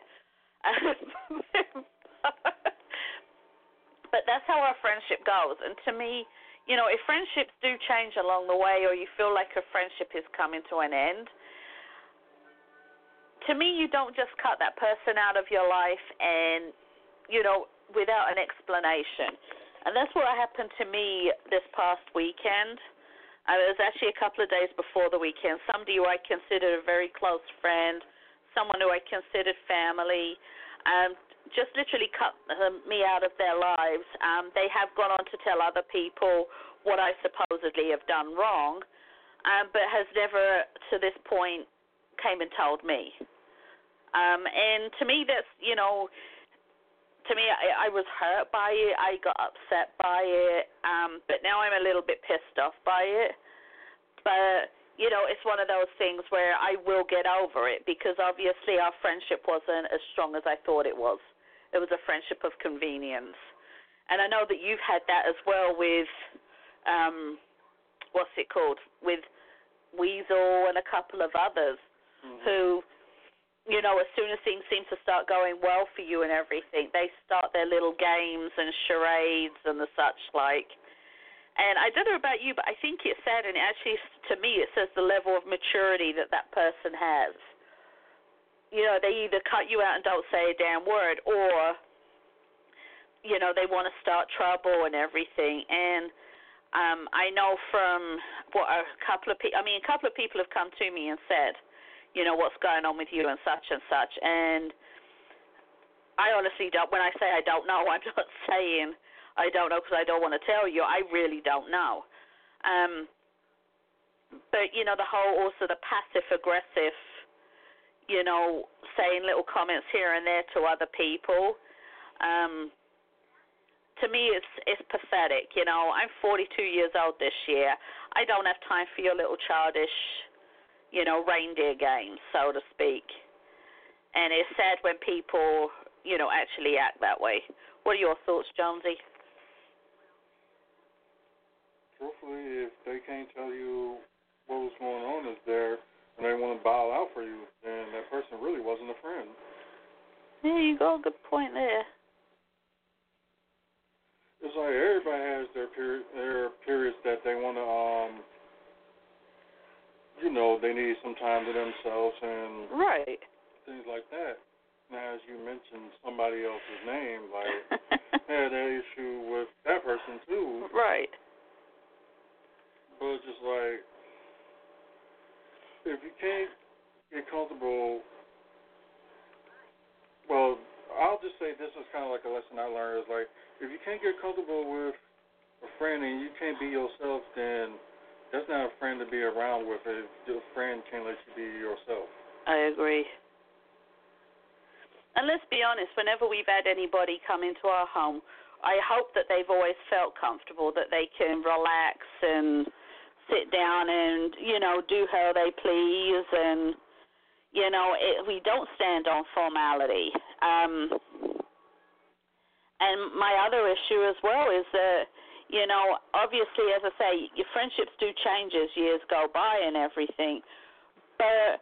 But that's how our friendship goes. And to me, if friendships do change along the way, or you feel like a friendship is coming to an end, to me, you don't just cut that person out of your life and, without an explanation. And that's what happened to me this past weekend. It was actually a couple of days before the weekend. Somebody who I considered a very close friend, someone who I considered family, just literally cut me out of their lives. They have gone on to tell other people what I supposedly have done wrong, but has never to this point came and told me. And to me, that's, I was hurt by it. I got upset by it. But now I'm a little bit pissed off by it. But, it's one of those things where I will get over it because obviously our friendship wasn't as strong as I thought it was. It was a friendship of convenience. And I know that you've had that as well with, with Weasel and a couple of others who, as soon as things seem to start going well for you and everything, they start their little games and charades and the such like. And I don't know about you, but I think it's sad, and actually, to me, it says the level of maturity that person has.
they either cut you out and don't say a damn word, or, they want to start trouble and everything. And I know from a couple of people have come to me and said, what's going on with you and such. And I honestly don't, when I say I don't know, I'm not saying I don't know because I don't want to tell you. I really don't know. But, the whole also the passive-aggressive, saying little comments here and there to other people, to me it's pathetic. I'm 42 years old this year. I don't have time for your little childish, reindeer games, so to speak. And it's sad when people, actually act that way. What are your thoughts, Jonesy?
Truthfully, if they can't tell you what was going on is there and they want to bow out for you, then that person really wasn't a friend.
Yeah, you got a good point there.
It's like everybody has their periods that they want to, they need some time to themselves and
right.
things like that. Now, as you mentioned somebody else's name, like, had that issue with that person too.
Right.
But it's just like, if you can't get comfortable, well, I'll just say this is kind of like a lesson I learned. Is like, if you can't get comfortable with a friend and you can't be yourself, then that's not a friend to be around with. If your friend can't let you be yourself.
I agree. And let's be honest, whenever we've had anybody come into our home, I hope that they've always felt comfortable, that they can relax and sit down and, do how they please. And, we don't stand on formality. And my other issue as well is that, obviously, as I say, your friendships do change as years go by and everything. But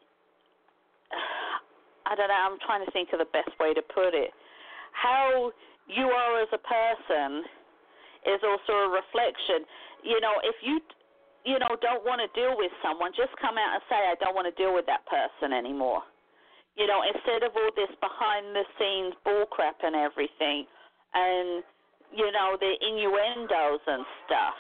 I don't know, I'm trying to think of the best way to put it. How you are as a person is also a reflection. If you, don't want to deal with someone, just come out and say, I don't want to deal with that person anymore. Instead of all this behind-the-scenes bullcrap and everything, and, the innuendos and stuff.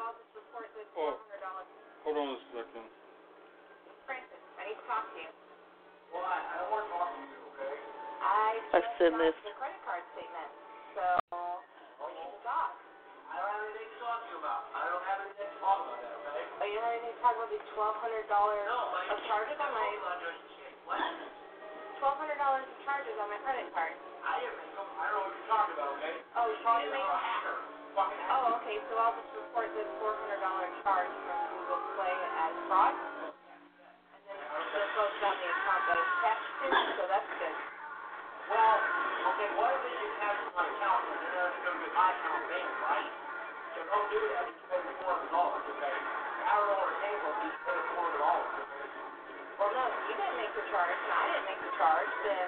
Oh, hold on a second.
Francis, I need to talk to you.
Why? I don't want to talk to you, okay?
I've seen this.
The credit card statement, so we need to talk.
I don't have anything to talk to you about. I don't have anything to talk about that, okay?
Oh, you don't have anything to talk about these $1,200 of charges on my...
What?
$1,200 of charges on my credit card.
I don't know what you're talking about, okay?
Oh, you
Talking
didn't make...
about a hacker. Fucking hacker.
Oh, okay, so I'll just report this $400 charge from Google Play as fraud. And then this goes on the account that it's attached to, so that's good.
Well, okay, what if it is have my account and then it's going to be my account payment, right? So don't do that. You pay $400, okay? I don't know what it came from. You pay $400, okay?
Well, no, you didn't make the charge, and I didn't make the charge, then...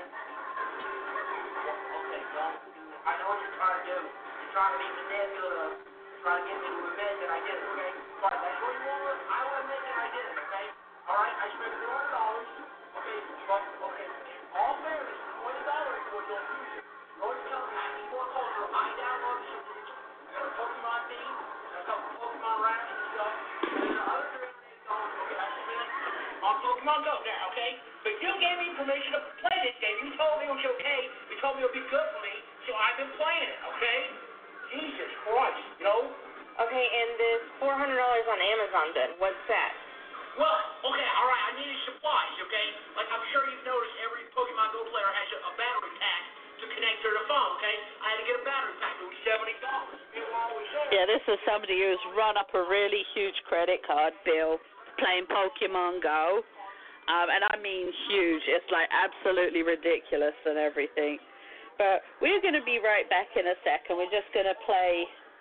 Okay, well, I know what you're trying to do. You're trying to be manipulative. You're trying to get me to admit that I did it, okay? But that's what you want. I want to admit that I did it, okay? All right, I spent $400, okay? But, okay, in all fairness, $20 was your music. Going to tell me I need more culture. I downloaded some music. I got a Pokemon theme. I got a Pokemon raps and stuff. And then the other $308, okay, I spent on Pokemon Go now, okay? But you gave me permission to play this game. You told me it was okay. You told me it would be good for me. So I've been playing it, okay? Jesus Christ,
Okay, and this $400 on Amazon then, what's that?
Well, okay, all right, I needed supplies, okay? Like, I'm sure you've noticed every Pokemon Go player has a battery pack to connect to their phone, okay? I had to get a battery pack. It was $70.
Yeah, this is somebody who's run up a really huge credit card bill playing Pokemon Go. And I mean huge. It's like absolutely ridiculous and everything. But we're going to be right back in a second. We're just going to play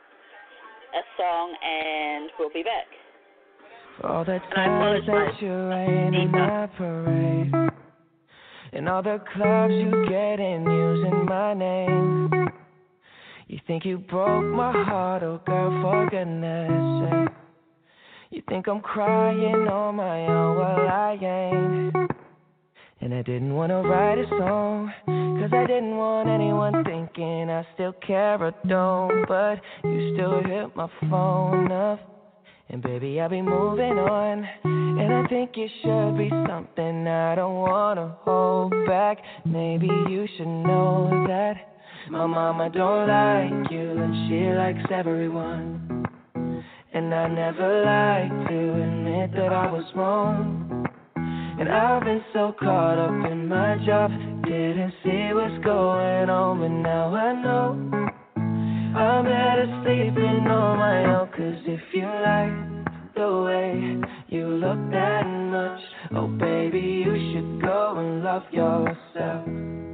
a song and we'll be back.
All the times that you rain in my parade, and all the clubs you get in using my name. You think you broke my heart, oh girl, for goodness sake. You think I'm crying on my own, well I ain't. And I didn't want to write a song, 'cause I didn't want anyone thinking I still care or don't. But you still hit my phone up, and baby, I'll be moving on. And I think it should be something I don't want to hold back. Maybe you should know that my mama don't like you, and she likes everyone. And I never like to admit that I was wrong. And I've been so caught up in my job, didn't see what's going on, but now I know I'm better sleeping on my own. 'Cause if you like the way you look that much, oh baby, you should go and love yourself.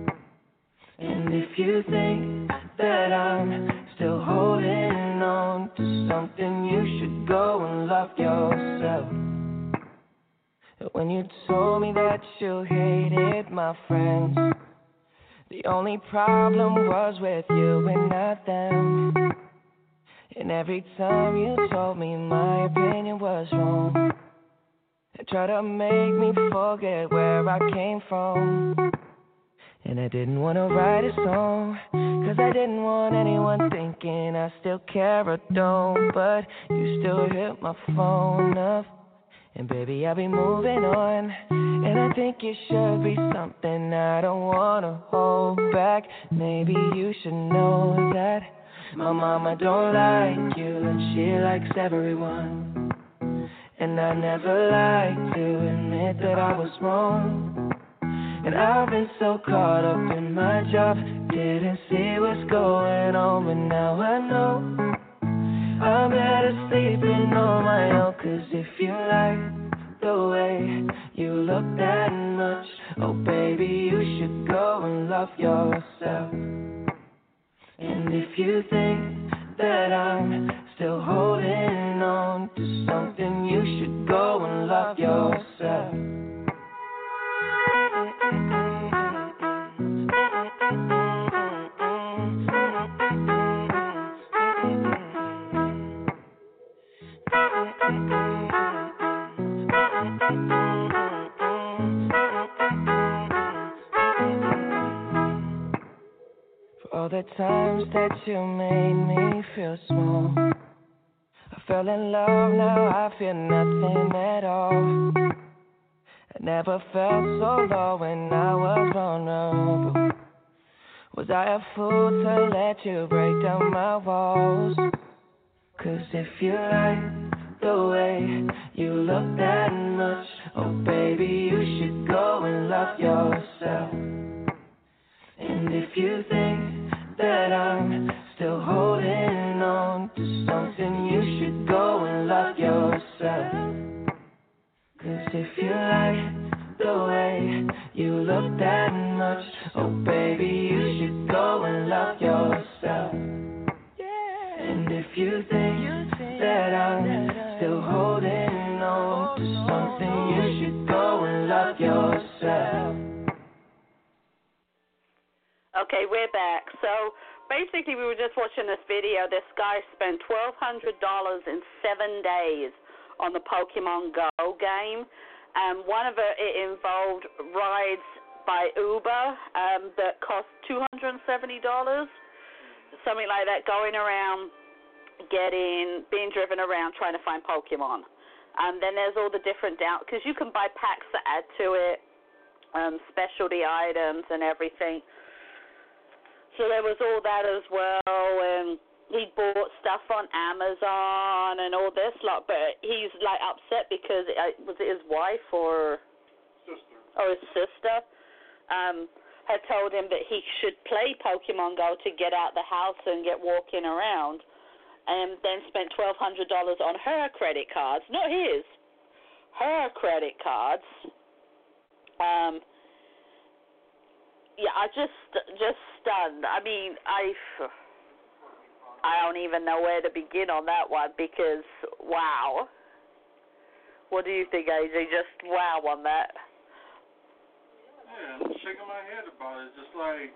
And if you think that I'm still holding on to something, you should go and love yourself. When you told me that you hated my friends, the only problem was with you and not them. And every time you told me my opinion was wrong, and tried to make me forget where I came from. And I didn't want to write a song, 'cause I didn't want anyone thinking I still care or don't. But you still hit my phone up, and baby, I'll be moving on. And I think it should be something I don't want to hold back. Maybe you should know that my mama don't like you, and she likes everyone. And I never like to admit that I was wrong. And I've been so caught up in my job, didn't see what's going on, but now I know I'm better sleeping on my own. 'Cause if you like the way you look that much, oh baby, you should go and love yourself. And if you think that I'm still holding on to something, you should go and love yourself. For all the times that you made me feel small, I fell in love, now I feel nothing at all. I never felt so low when I was vulnerable. Was I a fool to let you break down my walls? 'Cause if you like the way you look that much, oh baby, you should go and love yourself. And if you think that I'm still holding on to something, you should go and love yourself. 'Cause if you like the way you look that much, oh baby, you should go and love yourself. And if you think that I'm still holding on to something, you should go and love yourself.
Okay, we're back. So basically, we were just watching this video. This guy spent $1,200 in 7 days on the Pokemon Go game. One of it involved rides by Uber that cost $270, something like that, going around, being driven around trying to find Pokemon. Then there's all the different because you can buy packs to add to it, specialty items and everything. So there was all that as well, and he bought stuff on Amazon and all this lot, but he's like upset because was it his wife or
Sister.
Oh, his sister had told him that he should play Pokemon Go to get out the house and get walking around, and then spent $1,200 on her credit cards, not his, her credit cards. Yeah, I just stunned. I mean, I don't even know where to begin on that one because, wow. What do you think, AJ? Just wow on that.
Yeah, I'm shaking my head about it. Just like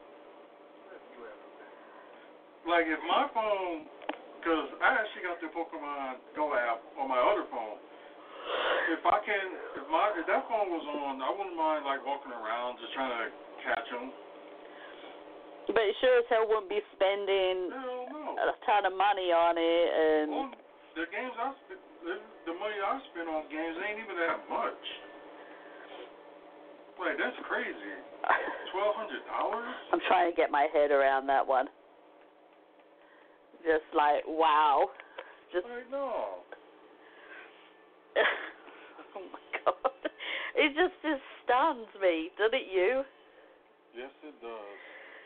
if my phone, because I actually got the Pokemon Go app on my other phone, If that phone was on, I wouldn't mind like walking around just trying to catch them.
But it sure as hell wouldn't be spending a ton of money on it. And
well, the games the money I spend on games ain't even that much. Like, that's crazy. $1,200?
I'm trying to get my head around that one. Just like, wow. Just
like, no.
Oh my God. It just stuns me, doesn't it you?
Yes, it does.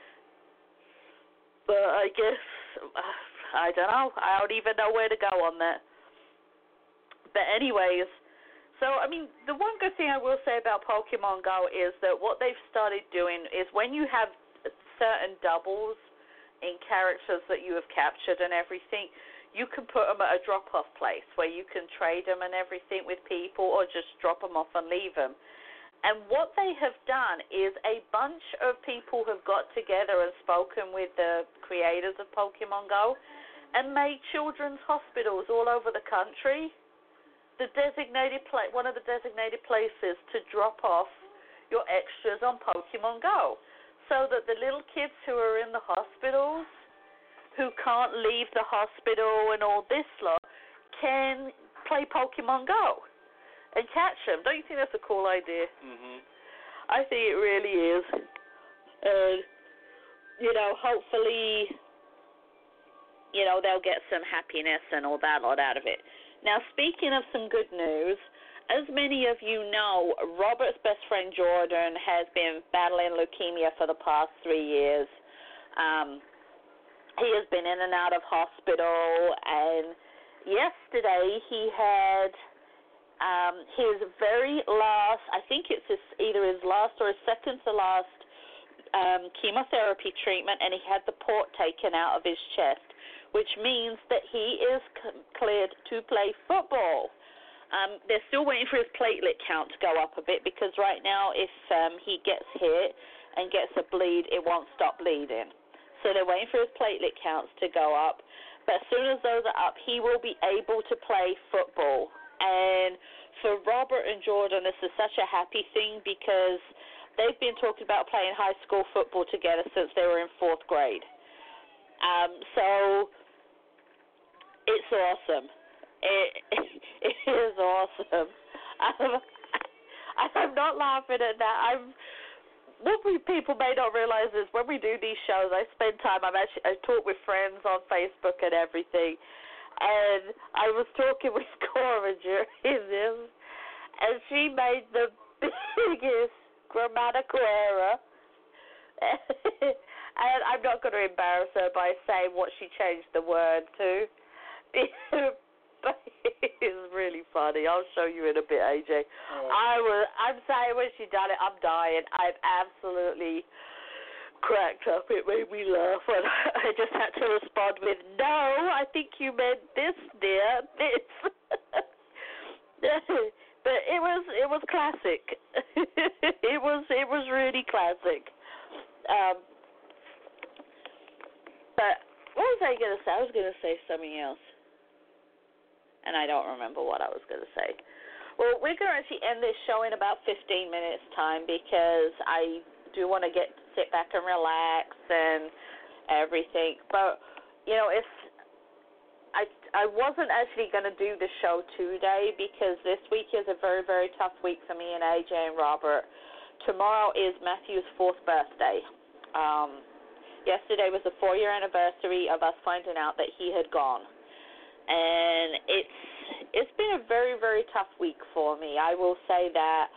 But I guess, I don't know. I don't even know where to go on that. But anyways, so, I mean, the one good thing I will say about Pokemon Go is that what they've started doing is when you have certain doubles in characters that you have captured and everything, you can put them at a drop-off place where you can trade them and everything with people or just drop them off and leave them. And what they have done is a bunch of people have got together and spoken with the creators of Pokemon Go and made children's hospitals all over the country one of the designated places to drop off your extras on Pokemon Go, so that the little kids who are in the hospitals, who can't leave the hospital and all this lot, can play Pokemon Go and catch them. Don't you think that's a cool idea?
Mm-hmm.
I think it really is. And, hopefully, they'll get some happiness and all that lot out of it. Now, speaking of some good news, as many of you know, Robert's best friend Jordan has been battling leukemia for the past 3 years. He has been in and out of hospital, and yesterday he had his very last, I think it's either his last or his second to last chemotherapy treatment, and he had the port taken out of his chest, which means that he is cleared to play football. They're still waiting for his platelet count to go up a bit, because right now if he gets hit and gets a bleed, it won't stop bleeding. So they're waiting for his platelet counts to go up. But as soon as those are up, he will be able to play football. And for Robert and Jordan, this is such a happy thing, because they've been talking about playing high school football together since they were in 4th grade. So it's awesome. It is awesome. I'm not laughing at that. What people may not realize is when we do these shows, I spend time. I talk with friends on Facebook and everything, and I was talking with Cora during this, and she made the biggest grammatical error. And I'm not going to embarrass her by saying what she changed the word to. But it's really funny. I'll show you in a bit, AJ. Oh. I'm saying when she done it, I'm dying. I've absolutely cracked up. It made me laugh. And I just had to respond with, no, I think you meant this, dear. This. But it was classic. It was really classic. But what was I going to say? I was going to say something else, and I don't remember what I was going to say. Well, we're going to actually end this show in about 15 minutes' time, because I do want to sit back and relax and everything. But, I wasn't actually going to do the show today, because this week is a very, very tough week for me and AJ and Robert. Tomorrow is Matthew's 4th birthday. Yesterday was the 4-year anniversary of us finding out that he had gone. And it's been a very, very tough week for me. I will say that.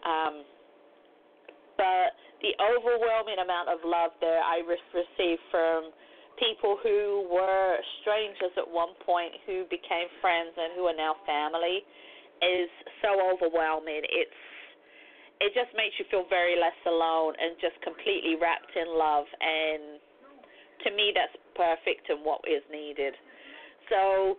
But the overwhelming amount of love that I received from people who were strangers at one point, who became friends and who are now family, is so overwhelming. It just makes you feel very less alone and just completely wrapped in love. And to me, that's perfect and what is needed. So,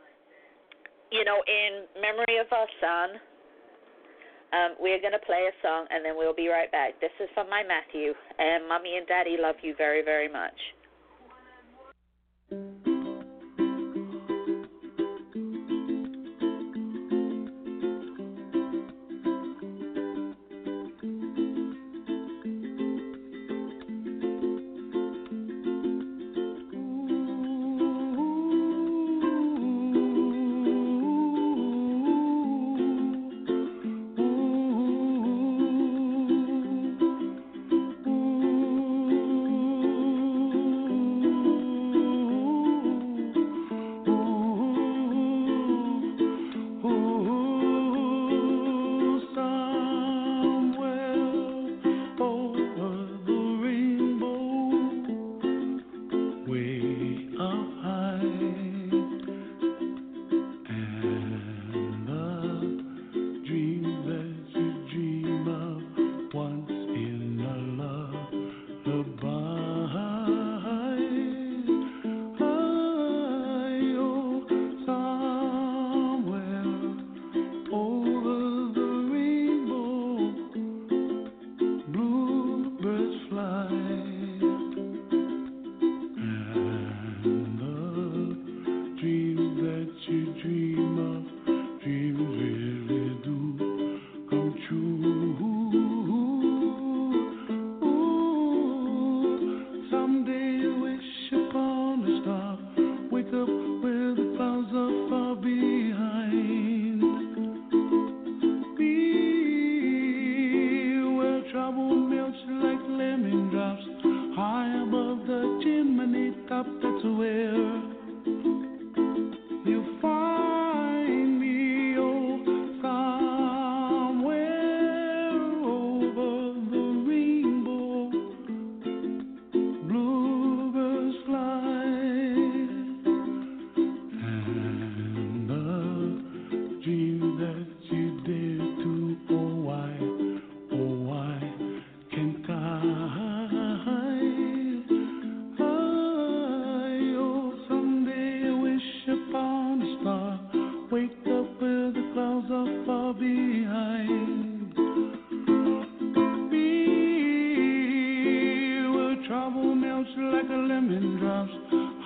in memory of our son, we're going to play a song, and then we'll be right back. This is from my Matthew, and Mommy and Daddy love you very, very much.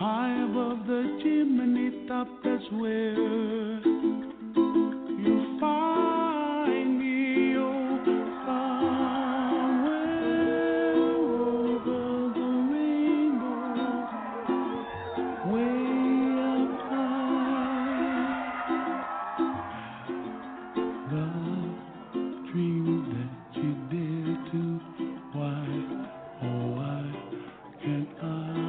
High above the chimney top, that's where you find me. Oh, somewhere over the rainbow, way up high. The dreams that you dare to, why, oh, why can't I?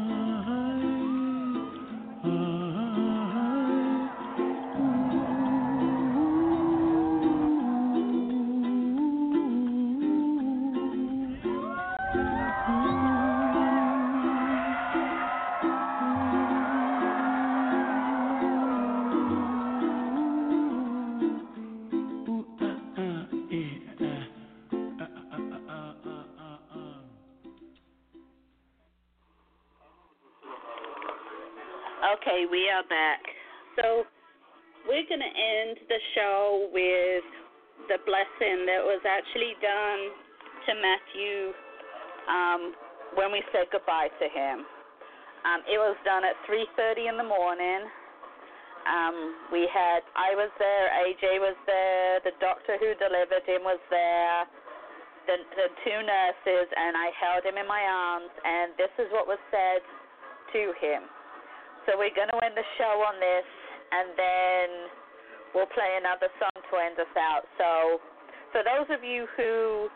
Okay, we are back. So we're going to end the show with the blessing that was actually done to Matthew when we said goodbye to him. It was done at 3:30 in the morning. I was there, AJ was there, the doctor who delivered him was there, the two nurses, and I held him in my arms, and this is what was said to him. So we're going to end the show on this, and then we'll play another song to end us out. So for those of you who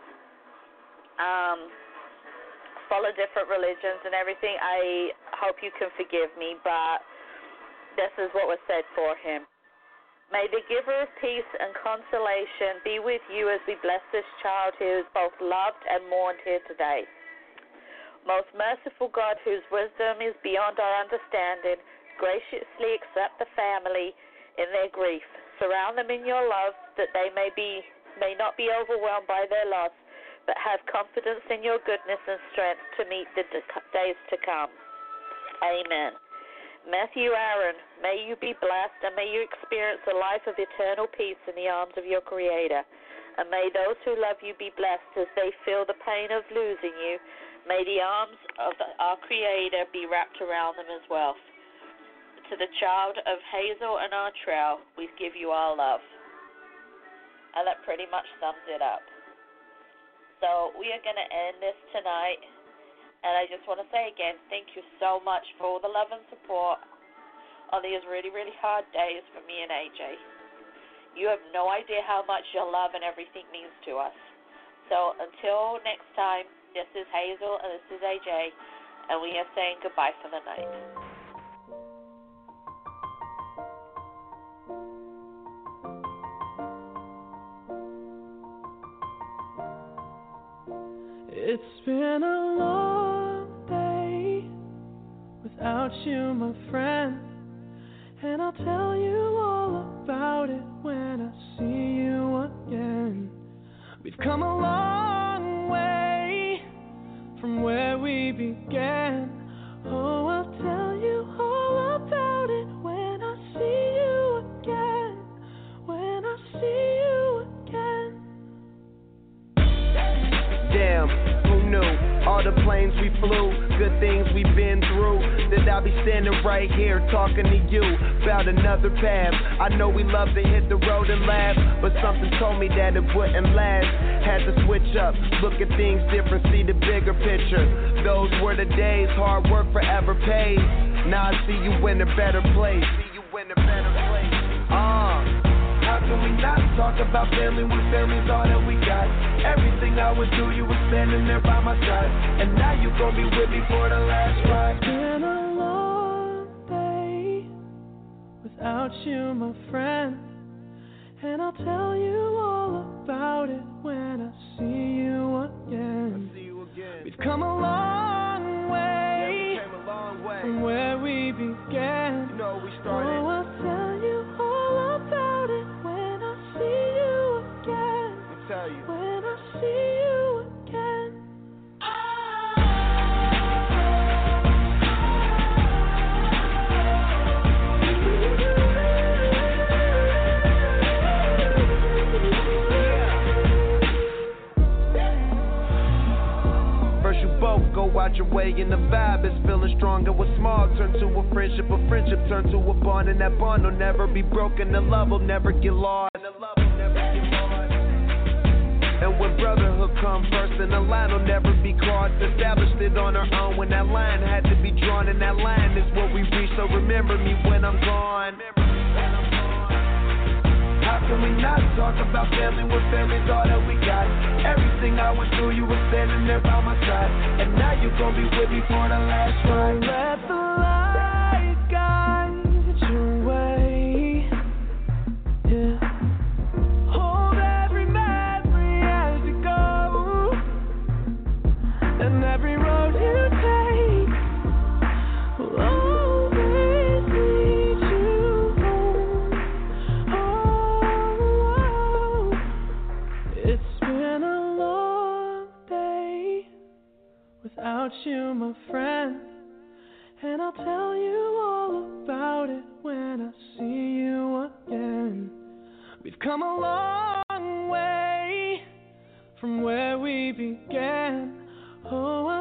follow different religions and everything, I hope you can forgive me, but this is what was said for him. May the giver of peace and consolation be with you as we bless this child who is both loved and mourned here today. Most merciful God, whose wisdom is beyond our understanding, graciously accept the family in their grief. Surround them in your love, that they may not be overwhelmed by their loss, but have confidence in your goodness and strength to meet the days to come. Amen. Matthew Aaron, may you be blessed, and may you experience a life of eternal peace in the arms of your Creator. And may those who love you be blessed as they feel the pain of losing you. May the arms of our Creator be wrapped around them as well. To the child of Hazel and Artrell, we give you our love. And that pretty much sums it up. So we are going to end this tonight. And I just want to say again, thank you so much for all the love and support on these really, really hard days for me and AJ. You have no idea how much your love and everything means to us. So until next time, this is Hazel and this is AJ, and we are saying goodbye for the night.
It's been a long day without you, my friend, and I'll tell you all about it when I see you again. We've come a long way from where we began. Oh, I'll tell you all about it when I see you again. When I see you again.
Damn, who knew? All the planes we flew, good things we've been through, that I'll be standing right here talking to you about another path. I know we love to hit the road and laugh, but something told me that it wouldn't last. Had to switch up, look at things different, see the bigger picture. Those were the days, hard work forever pays. Now I see you in a better place. How can we not talk about family when family's all that we got? Everything I would do, you were standing there by my side, and now you gon' be with me for the last ride.
It's been a long day without you, my friend, and I'll tell you all about it when I see you again. We've come a long way, from where we began.
You know we started.
Oh, I'll tell you all about it when I see you again.
I'll tell you.
When I see you again.
you both go out your way, and the vibe is feeling strong. And what's small turn to a friendship turn to a bond, and that bond will never be broken. The love will never get lost. And when brotherhood come first, and the line will never be crossed. Established it on our own when that line had to be drawn, and that line is what we reach. So remember me when I'm gone. How can we not talk about family when family's all that we got? Everything I went through, you were standing there by my side, and now you gon' be with me for the last ride.
Let the light guide your way. Yeah. Hold every memory as you go, and every road you take will always lead you home. Oh, it's been a long day without you, my friend, and I'll tell you all about it when I see you again. We've come a long way from where we began. Oh,